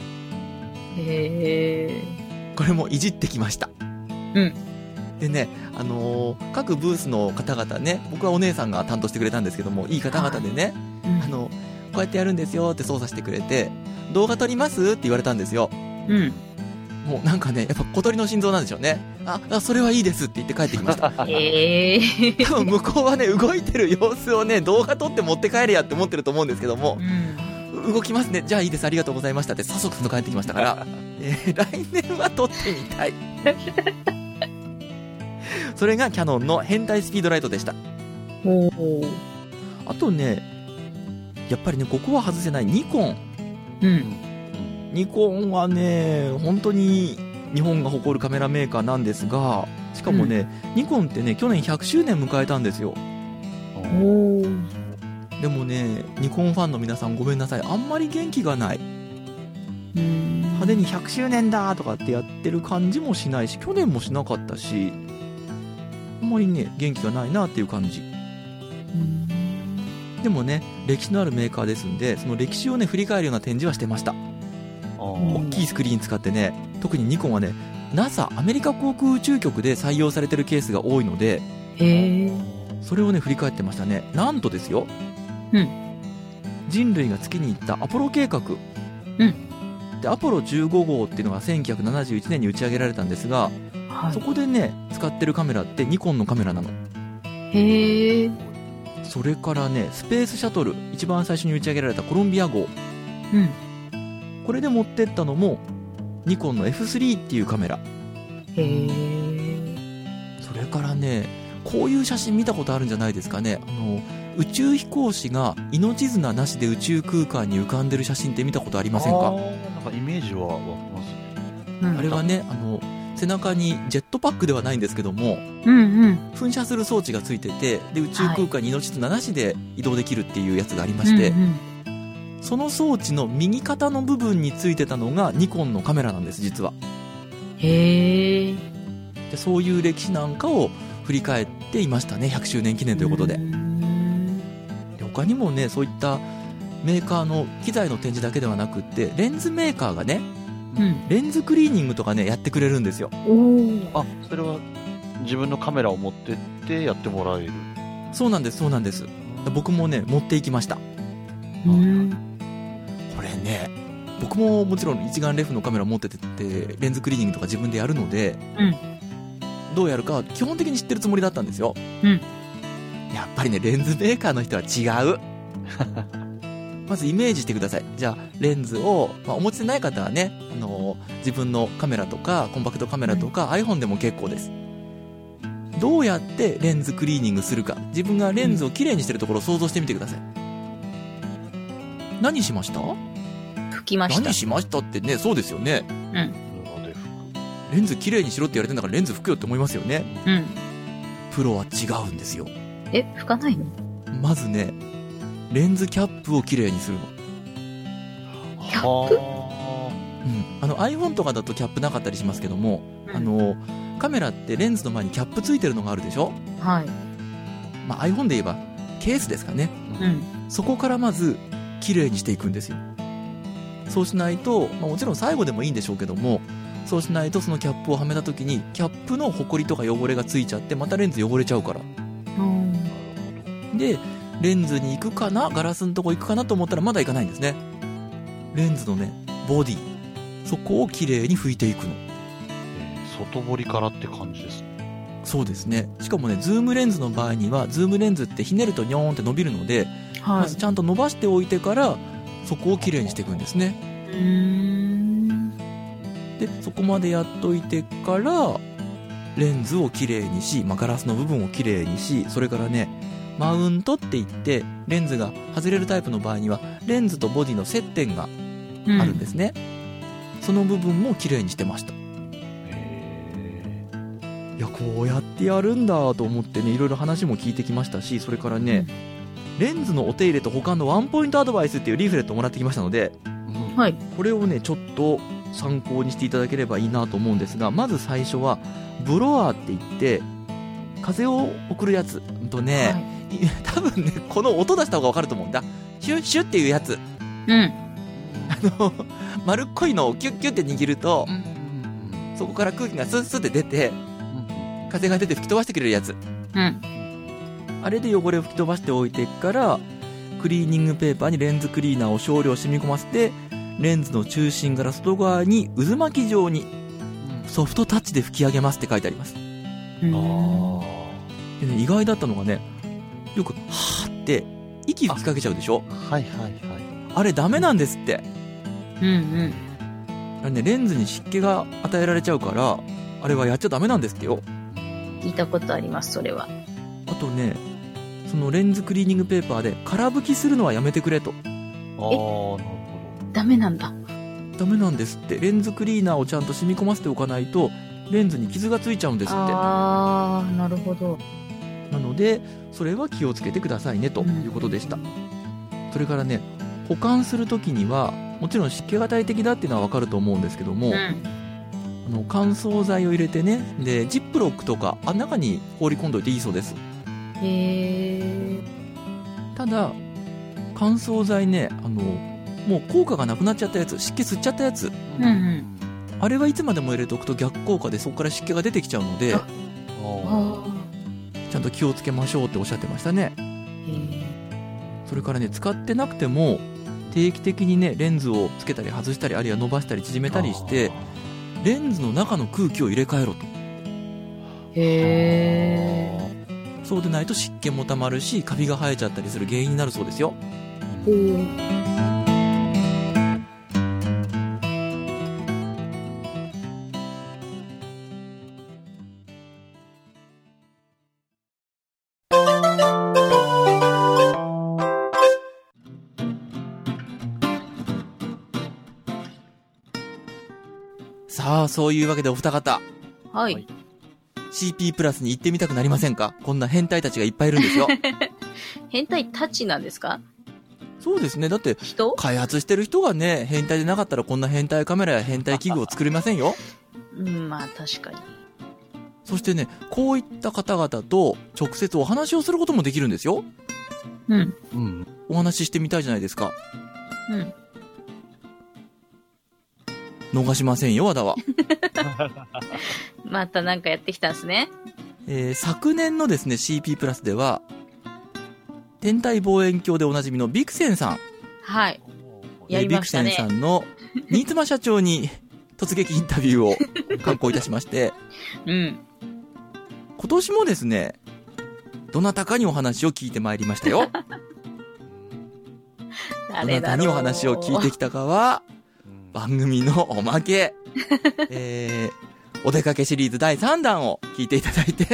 へー。 これもいじってきました。 うん。 でね、あのー、各ブースの方々ね、僕はお姉さんが担当してくれたんですけども、いい方々でね、うん、あの、こうやってやるんですよって操作してくれて、動画撮りますって言われたんですよ。 うん。 もうなんかね、やっぱ小鳥の心臓なんでしょうね。あ、あそれはいいですって言って帰ってきました。 へー。 多分向こうはね、動いてる様子をね、動画撮って持って帰れやって思ってると思うんですけども、うん、動きますね。じゃあいいです。ありがとうございましたって早速その帰ってきましたから、えー、来年は撮ってみたい。それがキャノンの変態スピードライトでした。 おー。 あとね、やっぱりね、ここは外せないニコン。 うん。 ニコンはね、本当に日本が誇るカメラメーカーなんですが、しかもね、うん、ニコンってね、去年ひゃくしゅうねん迎えたんですよ。 おー。 でもね、ニコンファンの皆さんごめんなさい。あんまり元気がない。 うん。 派手にひゃくしゅうねんだとかってやってる感じもしないし、去年もしなかったし、あんまりね、元気がないなっていう感じ。うん、でもね、歴史のあるメーカーですんで、その歴史をね、振り返るような展示はしてました。大きいスクリーン使ってね、特にニコンはね、ナサ アメリカ航空宇宙局で採用されてるケースが多いので、 へー、 それをね、振り返ってましたね。なんとですよ、 うん、 人類が月に行ったアポロ計画、 うん、 でアポロじゅうご号っていうのがせんきゅうひゃくななじゅういちねんに打ち上げられたんですが、はい、そこでね、使ってるカメラってニコンのカメラなの。 へー。 それからね、スペースシャトル、一番最初に打ち上げられたコロンビア号、 うん、 これで持ってったのもニコンの エフスリー っていうカメラ。 へー。 それからね、こういう写真見たことあるんじゃないですかね。あの宇宙飛行士が命綱なしで宇宙空間に浮かんでる写真って見たことありませんか？ あー、なんかイメージは湧きますね、 うん、あれはね、あの背中にジェットパックではないんですけども、 うんうん、 噴射する装置がついてて、で宇宙空間に命綱なしで移動できるっていうやつがありまして、はい、うんうん、その装置の右肩の部分についてたのがニコンのカメラなんです、実は。 へー。 でそういう歴史なんかを振り返っていましたね、ひゃくしゅうねん記念ということで。で他にもね、そういったメーカーの機材の展示だけではなくって、レンズメーカーがね、うん、レンズクリーニングとかね、やってくれるんですよ。 おあ、それは自分のカメラを持ってってやってもらえる？ そうなんです、そうなんです。僕もね、持っていきました。 うん、 これね、僕ももちろん一眼レフのカメラ持っててってレンズクリーニングとか自分でやるので、 うん、 どうやるか基本的に知ってるつもりだったんですよ、 うん、 やっぱりね、レンズメーカーの人は違うまずイメージしてください。じゃあレンズを、まあ、お持ちでない方はね、あのー、自分のカメラとかコンパクトカメラとか、うん、iPhone でも結構です。どうやってレンズクリーニングするか、自分がレンズをきれいにしてるところを想像してみてください。何しました？ 拭きました。 何しましたってね、そうですよね。 うん。 レンズきれいにしろって言われてんだからレンズ拭くよって思いますよね。 うん。 プロは違うんですよ。 え、拭かないの？ まずね、レンズキャップをきれいにするの。 キャップ？ うん。あの iPhone とかだとキャップなかったりしますけども、うん、あのカメラってレンズの前にキャップついてるのがあるでしょ？ はい。 まあ iPhone で言えばケースですかね。 うん。 そこからまずきれいにしていくんですよ。そうしないと、まあ、もちろん最後でもいいんでしょうけども、そうしないとそのキャップをはめた時にキャップのホコリとか汚れがついちゃってまたレンズ汚れちゃうから。 うん。 でレンズに行くかな、ガラスのとこ行くかなと思ったらまだ行かないんですね。レンズのね、ボディ、そこをきれいに拭いていくの。 えー、外堀からって感じですね。 そうですね。しかもね、ズームレンズの場合にはズームレンズってひねるとニョーンって伸びるので、はい、まずちゃんと伸ばしておいてからそこをきれいにしていくんですね。 うーん。 でそこまでやっといてからレンズをきれいにし、まあ、ガラスの部分をきれいにし、それからね、マウントって言ってレンズが外れるタイプの場合にはレンズとボディの接点があるんですね、うん、その部分もきれいにしてました。 へー。いや、こうやってやるんだと思ってね、いろいろ話も聞いてきましたし、それからね、うん、レンズのお手入れと保管のワンポイントアドバイスっていうリーフレットをもらってきましたので、 うん、はい、 これをねちょっと参考にしていただければいいなと思うんですが、まず最初はブロワーって言って風を送るやつとね、はい、多分ねこの音出した方が分かると思うんだ。シュッシュッっていうやつ、 うん、 あの丸っこいのをキュッキュッって握ると、うん、そこから空気がスッスッって出て、うん、風が出て吹き飛ばしてくれるやつ、 うん、 あれで汚れを吹き飛ばしておいてからクリーニングペーパーにレンズクリーナーを少量染み込ませてレンズの中心から外側に渦巻き状にソフトタッチで吹き上げますって書いてあります。 うん、 あで、ね、意外だったのがね、よくはーって息吹きかけちゃうでしょ。 はいはいはい。 あれダメなんですって。 うんうん。 あれね、レンズに湿気が与えられちゃうからあれはやっちゃダメなんですってよ。 聞いたことあります、それは。 あとね、 そのレンズクリーニングペーパーで空拭きするのはやめてくれと。 ああ、なるほダメなんだ。 ダメなんですって。レンズクリーナーをちゃんと染み込ませておかないとレンズに傷がついちゃうんですって。 ああ、なるほど。 なのでそれは気をつけてくださいねということでした、うん、それからね、保管するときにはもちろん湿気が大敵だっていうのは分かると思うんですけども、うん、あの乾燥剤を入れてね、でジップロックとかあ中に放り込んどいていいそうです。 へー。 ただ乾燥剤ね、あのもう効果がなくなっちゃったやつ、湿気吸っちゃったやつ、 うんうん、 あれはいつまでも入れておくと逆効果でそこから湿気が出てきちゃうので、ちゃんと気をつけましょうっておっしゃってましたね。それからね、使ってなくても定期的にねレンズをつけたり外したり、あるいは伸ばしたり縮めたりしてレンズの中の空気を入れ替えろと。 へー。 そうでないと湿気もたまるしカビが生えちゃったりする原因になるそうですよ。 ほう。 さあ、そういうわけでお二方、 はい、 シーピー プラスに行ってみたくなりませんか？こんな変態たちがいっぱいいるんですよ。 変態たちなんですか？ そうですね。だって人開発してる人がね変態でなかったらこんな変態カメラや変態器具を作れませんよ。 うん、まあ確かに。 そしてね、こういった方々と直接お話をすることもできるんですよ。 うん、 うん、お話ししてみたいじゃないですか。 うん、 逃しませんよ、和田は。 またなんかやってきたんですね。 えー、昨年のですね シーピー プラスでは天体望遠鏡でおなじみのビクセンさん、 はい、やりましたね。 ビクセンさんの新妻社長に突撃インタビューを刊行いたしまして、 うん、 今年もですねどなたかにお話を聞いてまいりましたよ。どなたにお話を聞いてきたかは番組のおまけ、えー、お出かけシリーズだいさんだんを聞いていただいて。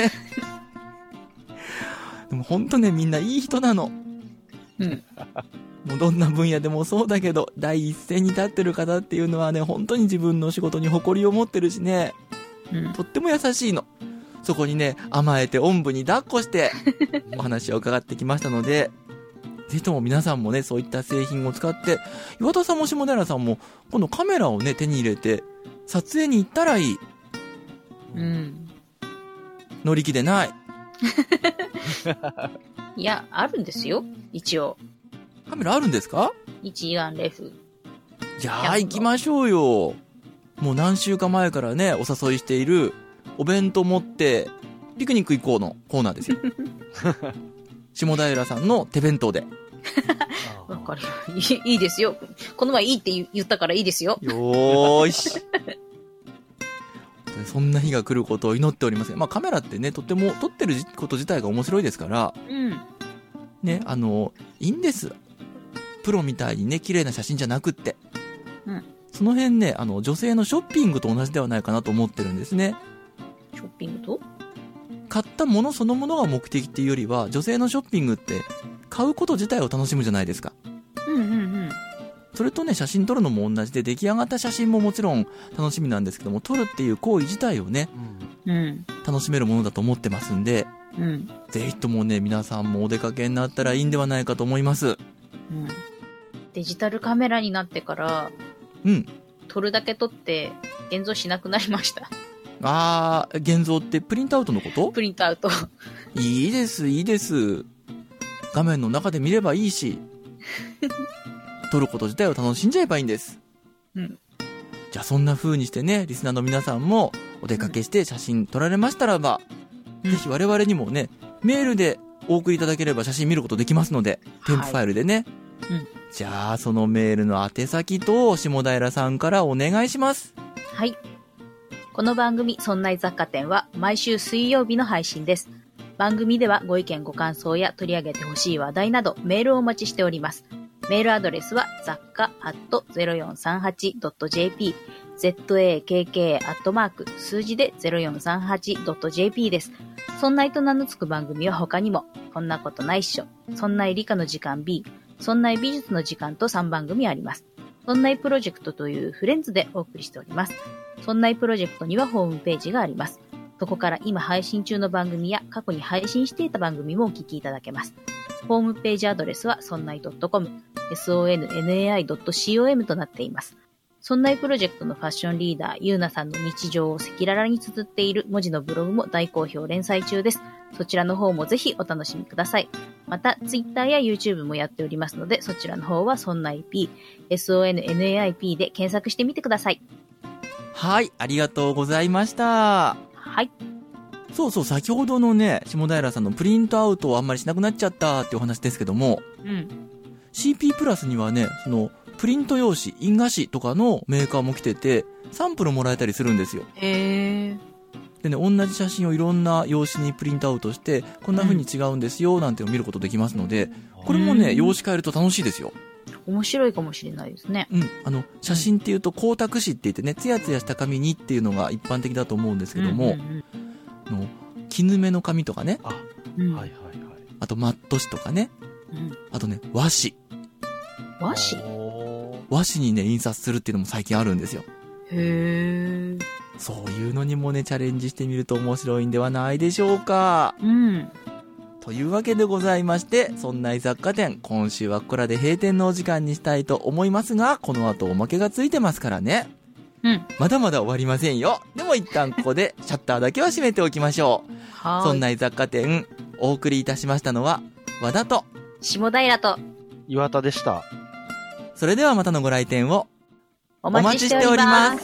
でも本当ね、みんないい人なの。 うん。 もうどんな分野でもそうだけど、第一線に立ってる方っていうのはね、本当に自分の仕事に誇りを持ってるしね、うん、とっても優しいの。そこにね、甘えておんぶに抱っこしてお話を伺ってきましたので、ぜひとも皆さんもね、そういった製品を使って、岩田さんも下平さんも今度カメラをね手に入れて撮影に行ったらいい。 うん。 乗り気でない。 いや、あるんですよ、一応。 カメラあるんですか？ 一眼レフ。 じゃあ行きましょうよ。もう何週間前からねお誘いしているお弁当持ってピクニック行こうのコーナーですよ。下平さんの手弁当で。 わかる。いい、いいですよ。この前いいって言ったからいいですよ。 よーし。そんな日が来ることを祈っております。まあカメラってね、とっても撮ってること自体が面白いですから、 うん、 ね、あのいいんです。プロみたいにね綺麗な写真じゃなくって、 うん、 その辺ね、あの女性のショッピングと同じではないかなと思ってるんですね。 ショッピングと？ 買ったものそのものが目的っていうよりは、女性のショッピングって買うこと自体を楽しむじゃないですか。 うんうんうん。 それとね、写真撮るのも同じで、出来上がった写真ももちろん楽しみなんですけども、撮るっていう行為自体をね、 うん、 楽しめるものだと思ってますんで、 うん、 ぜひともね、皆さんもお出かけになったらいいんではないかと思います。うん、 デジタルカメラになってから、 うん、 撮るだけ撮って現像しなくなりました。 あー、現像ってプリントアウトのこと？ プリントアウト。 いいです、いいです。画面の中で見ればいいし、撮ること自体を楽しんじゃえばいいんです。 うん。 じゃあそんな風にしてね、リスナーの皆さんもお出かけして写真撮られましたらば、うん、ぜひ我々にもね、メールでお送りいただければ写真見ることできますので、添付ファイルでね。 はい、うん。 じゃあそのメールの宛先と下平さんからお願いします。 はい。この番組、そんない雑貨店は毎週水曜日の配信です。番組ではご意見ご感想や取り上げてほしい話題などメールをお待ちしております。メールアドレスは雑貨 アットゼロよんさんはちドットジェーピーゼットエーケーケー アットマーク数字で ゼロよんさんはちドットジェーピー です。そんないと名の付く番組は他にも、こんなことないっしょ、そんない理科の時間 B、そんない美術の時間とさんばんぐみあります。そんないプロジェクトというフレンズでお送りしております。そんないプロジェクトにはホームページがあります。そこから今配信中の番組や過去に配信していた番組もお聞きいただけます。ホームページアドレスはそんない .com、ソンナイ ドットコム となっています。そんないプロジェクトのファッションリーダー、ゆうなさんの日常を赤裸々に綴っている文字のブログも大好評連載中です。そちらの方もぜひお楽しみください。また、Twitter や YouTube もやっておりますので、そちらの方はそんない P、ソンナイ ピー で検索してみてください。 はい、ありがとうございました。 はい。 そうそう、先ほどのね、下平さんのプリントアウトをあんまりしなくなっちゃったっていうお話ですけども、 うん。 シーピー プラスにはね、その、プリント用紙、印画紙とかのメーカーも来てて、サンプルもらえたりするんですよ。 へー。 でね、同じ写真をいろんな用紙にプリントアウトして、こんな風に違うんですよ、なんていうのを見ることできますので、これもね、用紙変えると楽しいですよ。 面白いかもしれないですね。 うん。あの、写真っていうと光沢紙って言ってね、ツヤツヤした紙にっていうのが一般的だと思うんですけども、 うんうんうん、 の絹目の紙とかね、 あ、 うん、 はいはいはい。 あとマット紙とかね、 うん、 あとね、和紙。 和紙？ 和紙にね、印刷するっていうのも最近あるんですよ。 へー。 そういうのにもね、チャレンジしてみると面白いんではないでしょうか。 うん。 というわけでございまして、そんない雑貨店、今週はここらで閉店のお時間にしたいと思いますが、この後おまけがついてますからね。 うん。 まだまだ終わりませんよ。でも一旦ここでシャッターだけは閉めておきましょう。 はい。 そんない雑貨店、お送りいたしましたのは、和田と、 下平と、 岩田でした。 それではまたのご来店をお待ちしております。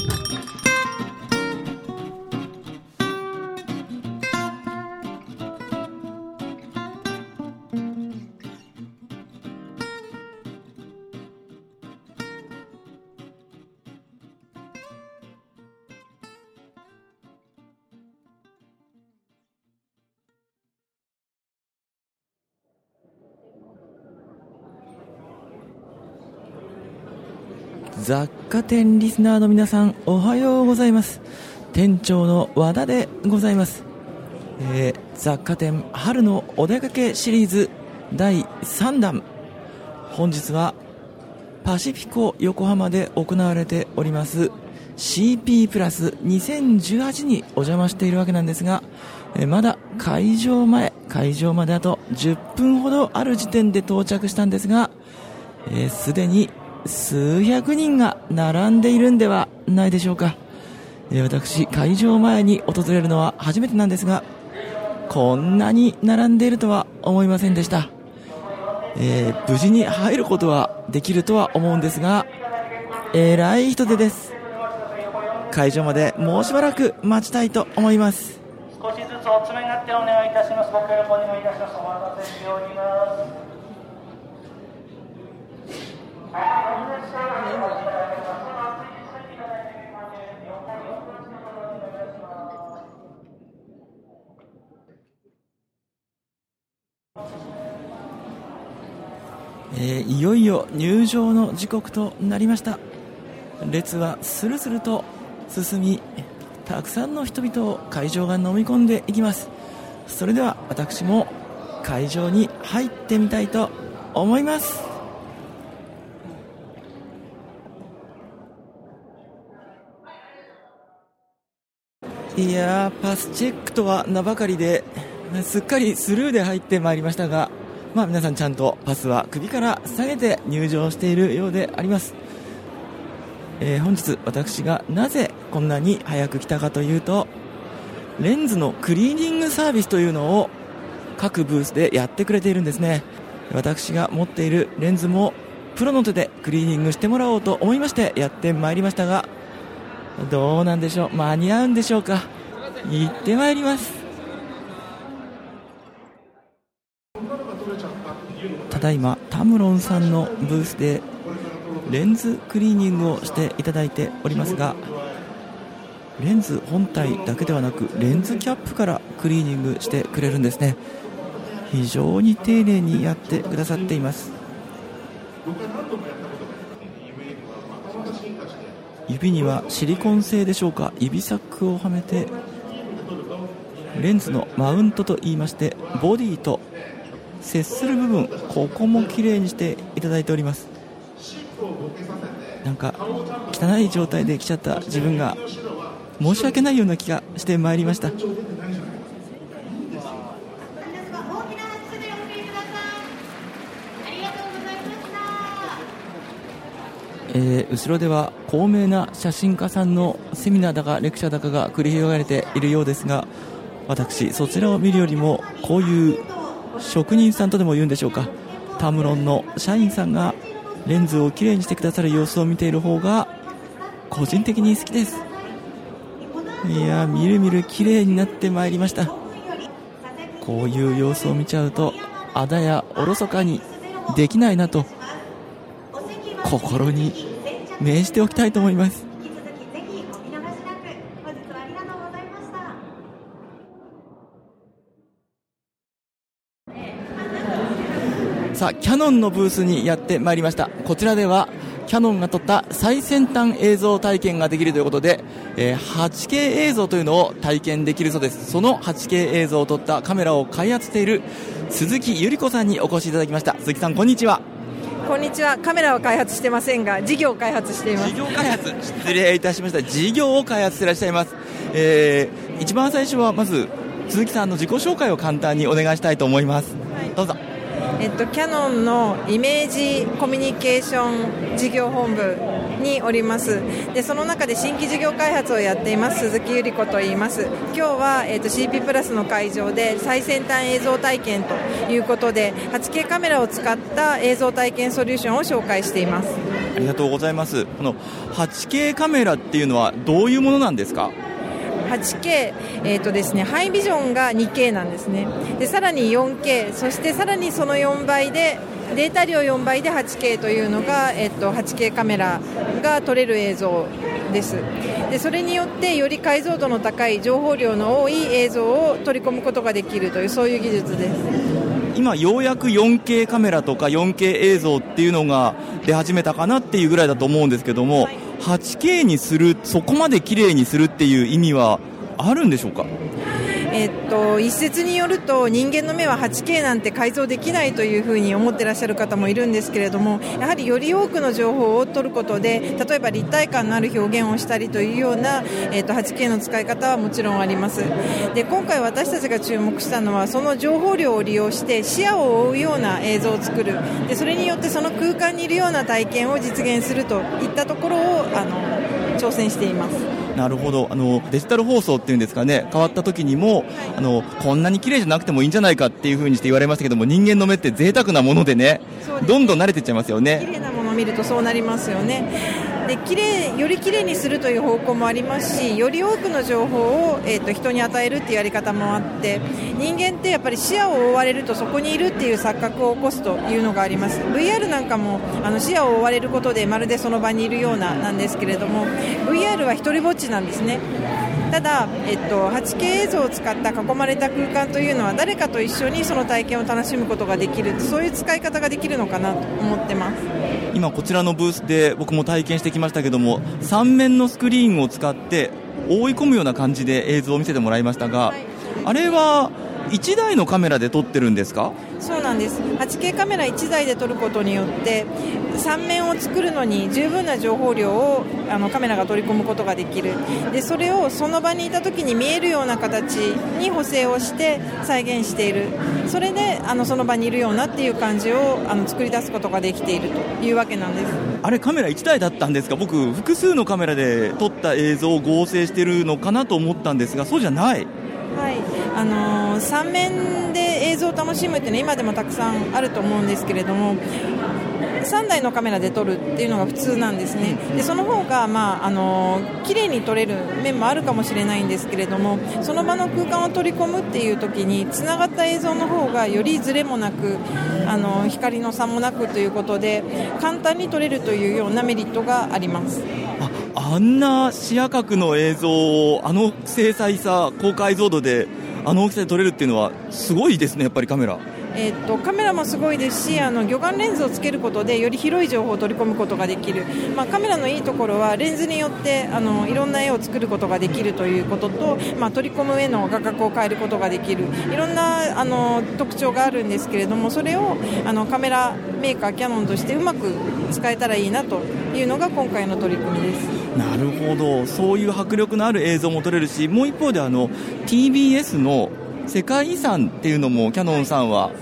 雑貨店リスナーの皆さん、おはようございます。店長の和田でございます。えー、雑貨店春のお出かけシリーズだいさんだん、本日はパシフィコ横浜で行われております シーピー プラスにせんじゅうはちにお邪魔しているわけなんですが、えー、まだ会場前会場まであとじゅっぷんほどある時点で到着したんですが、すで、えー、に数百人が並んでいるんではないでしょうか。えー、私会場前に訪れるのは初めてなんですが、こんなに並んでいるとは思いませんでした。えー、無事に入ることはできるとは思うんですが、えらい人手です。会場までもうしばらく待ちたいと思います。 少しずつお詰めになってお願いいたします。ご協力お願いいたします。お待たせしております。 えー、いよいよ入場の時刻となりました。列はスルスルと進み、たくさんの人々を会場が飲み込んでいきます。それでは私も会場に入ってみたいと思います。いやー、パスチェックとは名ばかりで、すっかりスルーで入ってまいりましたが、まあ皆さんちゃんとパスは首から下げて入場しているようであります。えー、本日私がなぜこんなに早く来たかというと、レンズのクリーニングサービスというのを各ブースでやってくれているんですね。私が持っているレンズもプロの手でクリーニングしてもらおうと思いましてやってまいりましたが、どうなんでしょう、間に合うんでしょうか。行ってまいります。ただいまタムロンさんのブースでレンズクリーニングをしていただいておりますが、レンズ本体だけではなくレンズキャップからクリーニングしてくれるんですね。非常に丁寧にやってくださっています。 指にはシリコン製でしょうか、指サックをはめて、レンズのマウントといいまして、ボディと接する部分、ここも綺麗にしていただいております。なんか汚い状態で来ちゃった自分が申し訳ないような気がしてまいりました。えー、後ろでは高名な写真家さんのセミナーだかレクチャーだかが繰り広げられているようですが、私そちらを見るよりもこういう職人さんとでも言うんでしょうか、タムロンの社員さんがレンズをきれいにしてくださる様子を見ている方が個人的に好きです。いや、みるみるきれいになってまいりました。こういう様子を見ちゃうとあだやおろそかにできないなと心に銘じておきたいと思います。さあ、キャノンのブースにやってまいりました。こちらではキャノンが撮った最先端映像体験ができるということで、えー、はちケー 映像というのを体験できるそうです。その はちケー 映像を撮ったカメラを開発している鈴木ゆり子さんにお越しいただきました。鈴木さん、こんにちは。 こんにちは。カメラは開発してませんが、事業を開発しています。 事業開発、失礼いたしました。事業を開発していらっしゃいます。えー、一番最初はまず鈴木さんの自己紹介を簡単にお願いしたいと思います。はい、どうぞ。 えっと、キヤノンのイメージコミュニケーション事業本部におります。で、その中で新規事業開発をやっています鈴木ゆり子と言います。今日は、えっと、シーピー プラスの会場で最先端映像体験ということで はちケー カメラを使った映像体験ソリューションを紹介しています。 ありがとうございます。この はちケー カメラっていうのはどういうものなんですか？ はちケー、えーとですね、ハイビジョンが にケー なんですね。で、さらに よんケー、そしてさらにそのよんばいでデータ量よんばいで はちケー というのが、えーと、はちケー カメラが撮れる映像です。で、それによってより解像度の高い情報量の多い映像を取り込むことができるという、そういう技術です。 今ようやく よんケー カメラとか よんケー 映像っていうのが出始めたかなっていうぐらいだと思うんですけども、はい、はちケー にする、そこまで綺麗にするっていう意味はあるんでしょうか？ えっと、一説によると人間の目は はちケー なんて改造できないというふうに思ってらっしゃる方もいるんですけれども、やはりより多くの情報を取ることで、例えば立体感のある表現をしたりというような、えっと、はちケー の使い方はもちろんあります。で、今回私たちが注目したのはその情報量を利用して視野を覆うような映像を作る。で、それによってその空間にいるような体験を実現するといったところをあの挑戦しています。 なるほど。あのデジタル放送っていうんですかね、変わった時にも、はい、あのこんなに綺麗じゃなくてもいいんじゃないかっていう風にして言われましたけども、人間の目って贅沢なものでね、どんどん慣れていっちゃいますよね。 綺麗なものを見るとそうなりますよね。で、綺麗より綺麗にするという方向もありますし、より多くの情報を、えーと、人に与えるっていうやり方もあって、人間ってやっぱり視野を覆われるとそこにいるっていう錯覚を起こすというのがあります。 ブイアール なんかもあの視野を覆われることでまるでその場にいるようななんですけれども、 ブイアール は一人ぼっちなんですね。ただ、えっと、はちケー 映像を使った囲まれた空間というのは誰かと一緒にその体験を楽しむことができる、そういう使い方ができるのかなと思ってます。 今こちらのブースで僕も体験してきましたけども、さん面のスクリーンを使って覆い込むような感じで映像を見せてもらいましたが、はい、あれはいちだいのカメラで撮ってるんですか？ そうなんです。 はちケー カメラいちだいで撮ることによってさん面を作るのに十分な情報量をあのカメラが取り込むことができる。で、それをその場にいた時に見えるような形に補正をして再現している。それであのその場にいるようなっていう感じをあの作り出すことができているというわけなんです。あれカメラいちだいだったんですか？僕複数のカメラで撮った映像を合成しているのかなと思ったんですが、そうじゃない。 はい、あのー、さん面で映像を楽しむっていうのは今でもたくさんあると思うんですけれども、さんだいのカメラで撮るっていうのが普通なんですね。で、その方が、まああのー、綺麗に撮れる面もあるかもしれないんですけれども、その場の空間を取り込むっていう時につながった映像の方がよりズレもなく、あのー、光の差もなくということで簡単に撮れるというようなメリットがあります。 ああんな視野角の映像をあの精細さ、高解像度であの大きさで撮れるっていうのはすごいですね。やっぱりカメラえー、とカメラもすごいですし、あの魚眼レンズをつけることでより広い情報を取り込むことができる、まあ、カメラのいいところはレンズによってあのいろんな絵を作ることができるということと、まあ、取り込む絵の画角を変えることができる、いろんなあの特徴があるんですけれども、それをあのカメラメーカーキヤノンとしてうまく使えたらいいなというのが今回の取り組みです。 なるほど、そういう迫力のある映像も撮れるし、もう一方であの ティービーエス の世界遺産っていうのもキヤノンさんは、はい、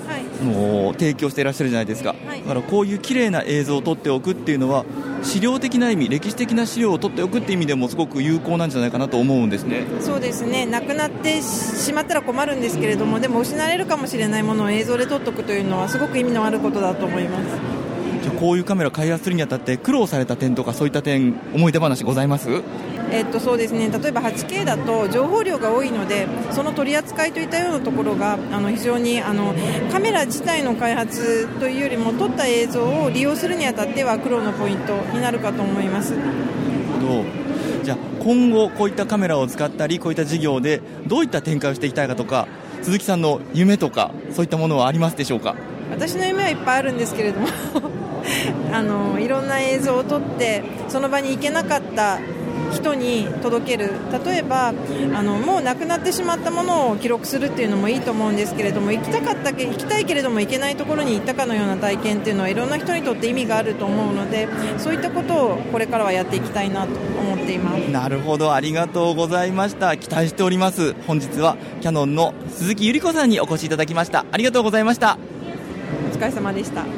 もう提供していらっしゃるじゃないですか、はい、だからこういう綺麗な映像を撮っておくっていうのは資料的な意味、歴史的な資料を撮っておくっていう意味でもすごく有効なんじゃないかなと思うんですね。 そうですね、なくなってしまったら困るんですけれども、でも失われるかもしれないものを映像で撮っておくというのはすごく意味のあることだと思います。 じゃあこういうカメラ開発するにあたって苦労された点とかそういった点、思い出話ございます？ えっとそうですね、例えば はちケー だと情報量が多いので、その取り扱いといったようなところがあの非常にあのカメラ自体の開発というよりも撮った映像を利用するにあたっては苦労のポイントになるかと思います。 なるほど。じゃあ今後こういったカメラを使ったりこういった事業でどういった展開をしていきたいかとか、鈴木さんの夢とかそういったものはありますでしょうか？ 私の夢はいっぱいあるんですけれどもあのいろんな映像を撮ってその場に行けなかった人に届ける、例えばあのもうなくなってしまったものを記録するっていうのもいいと思うんですけれども、行きたかったけ行きたいけれども行けないところに行ったかのような体験っていうのはいろんな人にとって意味があると思うので、そういったことをこれからはやっていきたいなと思っています。 なるほど、ありがとうございました。期待しております。本日はキヤノンの鈴木百合子さんにお越しいただきました。ありがとうございました。 お疲れ様でした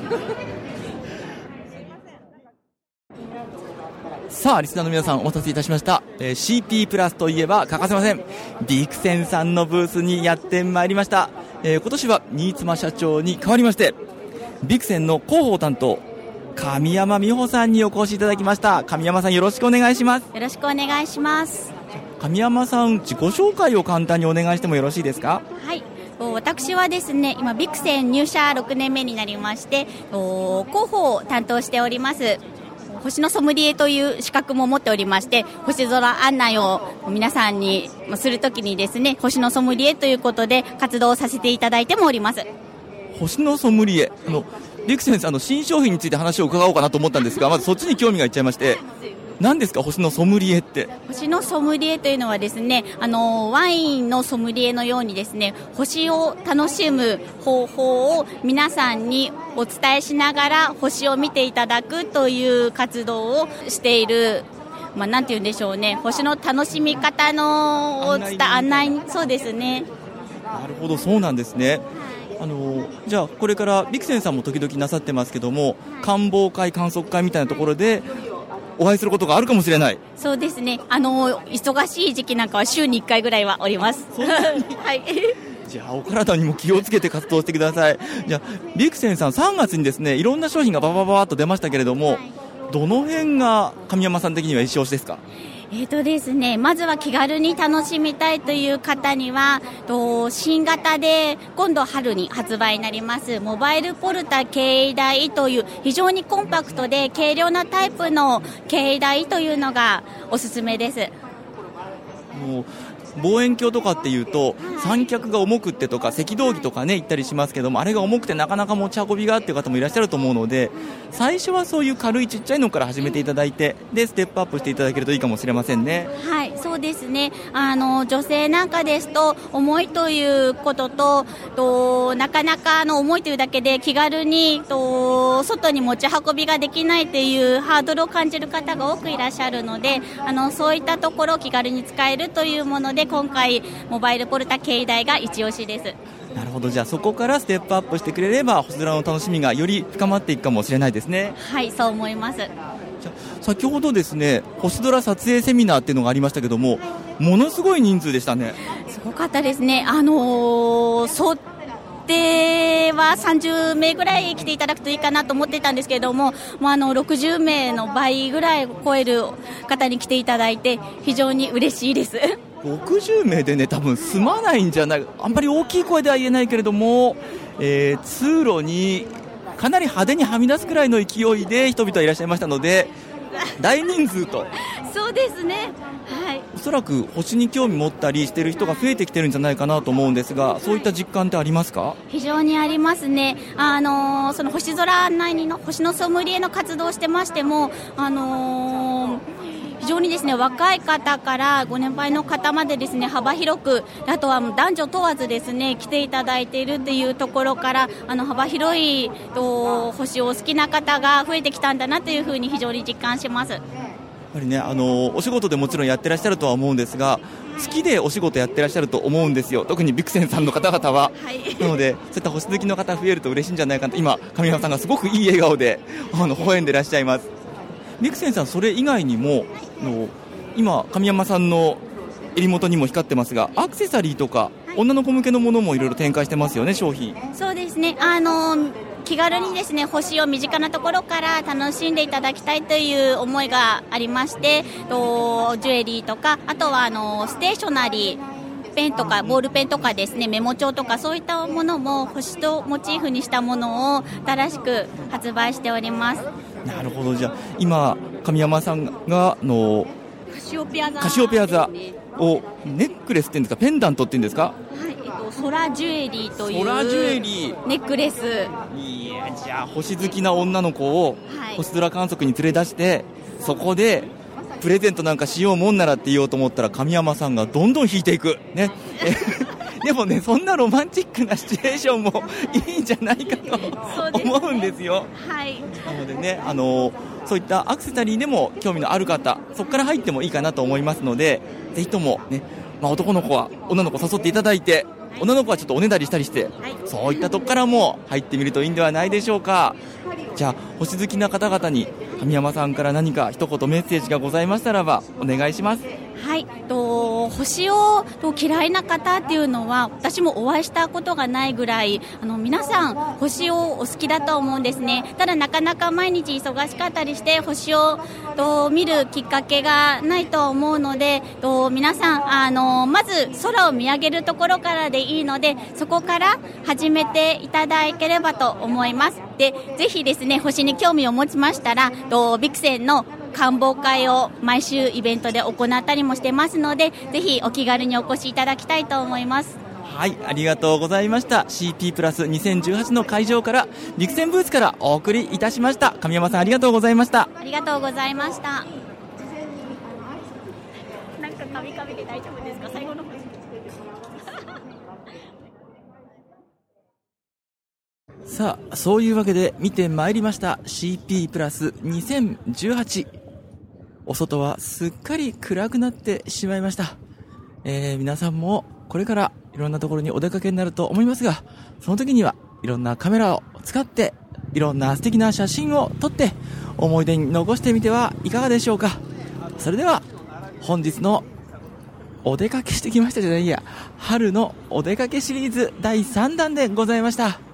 さあリスナーの皆さんお待たせいたしました、えー、シーピー プラスといえば欠かせませんビクセンさんのブースにやってまいりました、えー、今年は新妻社長に代わりましてビクセンの広報担当神山美穂さんにお越しいただきました。神山さんよろしくお願いします。 よろしくお願いします。 神山さん自己紹介を簡単にお願いしてもよろしいですか？ はい、私はですね今ビクセン入社ろくねんめになりまして広報を担当しております。星のソムリエという資格も持っておりまして、星空案内を皆さんにするときにですね星のソムリエということで活動させていただいてもおります。 星のソムリエ、あのビクセンさんの新商品について話を伺おうかなと思ったんですが、まずそっちに興味がいっちゃいまして、何ですか星のソムリエって？ 星のソムリエというのはですね、あのワインのソムリエのようにですね星を楽しむ方法を皆さんにお伝えしながら星を見ていただくという活動をしている、まあ、なんて言うんでしょうね、星の楽しみ方のを伝え案内、そうですね。 なるほど、そうなんですね。あのじゃあこれからビクセンさんも時々なさってますけども、観望会観測会みたいなところでお会いすることがあるかもしれない。 そうですね、あの忙しい時期なんかは週にいっかいぐらいはおります。はい、 じゃあお体にも気をつけて活動してください。じゃあビクセンさんさんがつにですねいろんな商品がババババッと出ましたけれども、はい、どの辺が神山さん的には一押しですか？ えーとですね、まずは気軽に楽しみたいという方にはと新型で今度春に発売になりますモバイルポルタ軽移台という非常にコンパクトで軽量なタイプの軽移台というのがおすすめです。 もう望遠鏡とかっていうと三脚が重くってとか赤道儀とかね行ったりしますけども、あれが重くてなかなか持ち運びがっていう方もいらっしゃると思うので、最初はそういう軽いちっちゃいのから始めていただいて、でステップアップしていただけるといいかもしれませんね。 はい、そうですね。あの女性なんかですと重いということと、となかなかの重いというだけで気軽にと外に持ち運びができないというハードルを感じる方が多くいらっしゃるので、あのそういったところを気軽に使えるというもので、今回モバイルポルタ軽移台が一押しです。 なるほど、じゃあそこからステップアップしてくれれば星空の楽しみがより深まっていくかもしれないですね。 はい、そう思います。じゃ先ほどですね星空撮影セミナーっていうのがありましたけども、ものすごい人数でしたね。 すごかったですね。あのー、想定はさんじゅうめいぐらい来ていただくといいかなと思ってたんですけれども、もうあのろくじゅうめいの倍ぐらい超える方に来ていただいて非常に嬉しいです。 ろくじゅうめいでね多分済まないんじゃない、あんまり大きい声では言えないけれども、えー、通路にかなり派手にはみ出すくらいの勢いで人々はいらっしゃいましたので、 大人数と。 そうですね、はい、 おそらく星に興味持ったりしてる人が増えてきてるんじゃないかなと思うんですが、そういった実感ってありますか？ 非常にありますね。あのー、その星空案内人の星のソムリエの活動をしてましても、あのー非常にですね、若い方からご年配の方までですね、幅広く、あとは男女問わずですね、来ていただいているというところから、あの幅広いと星をお好きな方が増えてきたんだなというふうに非常に実感します。 やっぱりね、あのお仕事でもちろんやってらっしゃるとは思うんですが、好きでお仕事やってらっしゃると思うんですよ、特にビクセンさんの方々は、はい、なのでそういった星好きの方増えると嬉しいんじゃないかなと。今神山さんがすごくいい笑顔であの微笑んでらっしゃいます。ビクセンさん、それ以外にもの今神山さんの襟元にも光ってますが、アクセサリーとか、はい、女の子向けのものもいろいろ展開してますよね、商品。 そうですね、あの気軽にですね、星を身近なところから楽しんでいただきたいという思いがありまして、とジュエリーとか、あとはあのステーショナリー、ペンとかボールペンとかですね、メモ帳とかそういったものも星とモチーフにしたものを新しく発売しております。 なるほど。じゃあ今神山さんがのカシオペア座、 カシオペア座をネックレスっていうんですか、ペンダントっていうんですか、 はい、えっと、ソラジュエリーというソラジュエリーネックレス。 いや、じゃあ星好きな女の子を星空観測に連れ出して、はい、そこでプレゼントなんかしようもんならって言おうと思ったら神山さんがどんどん引いていくねでもね、そんなロマンチックなシチュエーションもいいんじゃないかと思うんですよ。 はい、 なのでね、あのそういったアクセサリーでも興味のある方、そこから入ってもいいかなと思いますので、ぜひともね、まあ、男の子は女の子誘っていただいて、女の子はちょっとおねだりしたりして、はい、そういったとこからも入ってみるといいんではないでしょうか。じゃあ星好きな方々に神山さんから何か一言メッセージがございましたらばお願いします。 はい、と星をと嫌いな方っていうのは私もお会いしたことがないぐらい、あの皆さん星をお好きだと思うんですね。ただなかなか毎日忙しかったりして星をと見るきっかけがないと思うので、と皆さんあのまず空を見上げるところからでいいので、そこから始めていただければと思います。でぜひですね、星に興味を持ちましたら、とビクセンの観望会を毎週イベントで行ったりもしてますので、ぜひお気軽にお越しいただきたいと思います。 はい、ありがとうございました。 シーピー プラスにせんじゅうはちの会場からビクセンブースからお送りいたしました。神山さん、ありがとうございました。 ありがとうございました。なんかカビカビで大丈夫ですか、最後のさあ、そういうわけで見てまいりました シーピー プラスにせんじゅうはち。お外はすっかり暗くなってしまいました。えー、皆さんもこれからいろんなところにお出かけになると思いますが、その時にはいろんなカメラを使っていろんな素敵な写真を撮って思い出に残してみてはいかがでしょうか。それでは本日のお出かけしてきましたじゃないや春のお出かけシリーズだいさんだんでございました。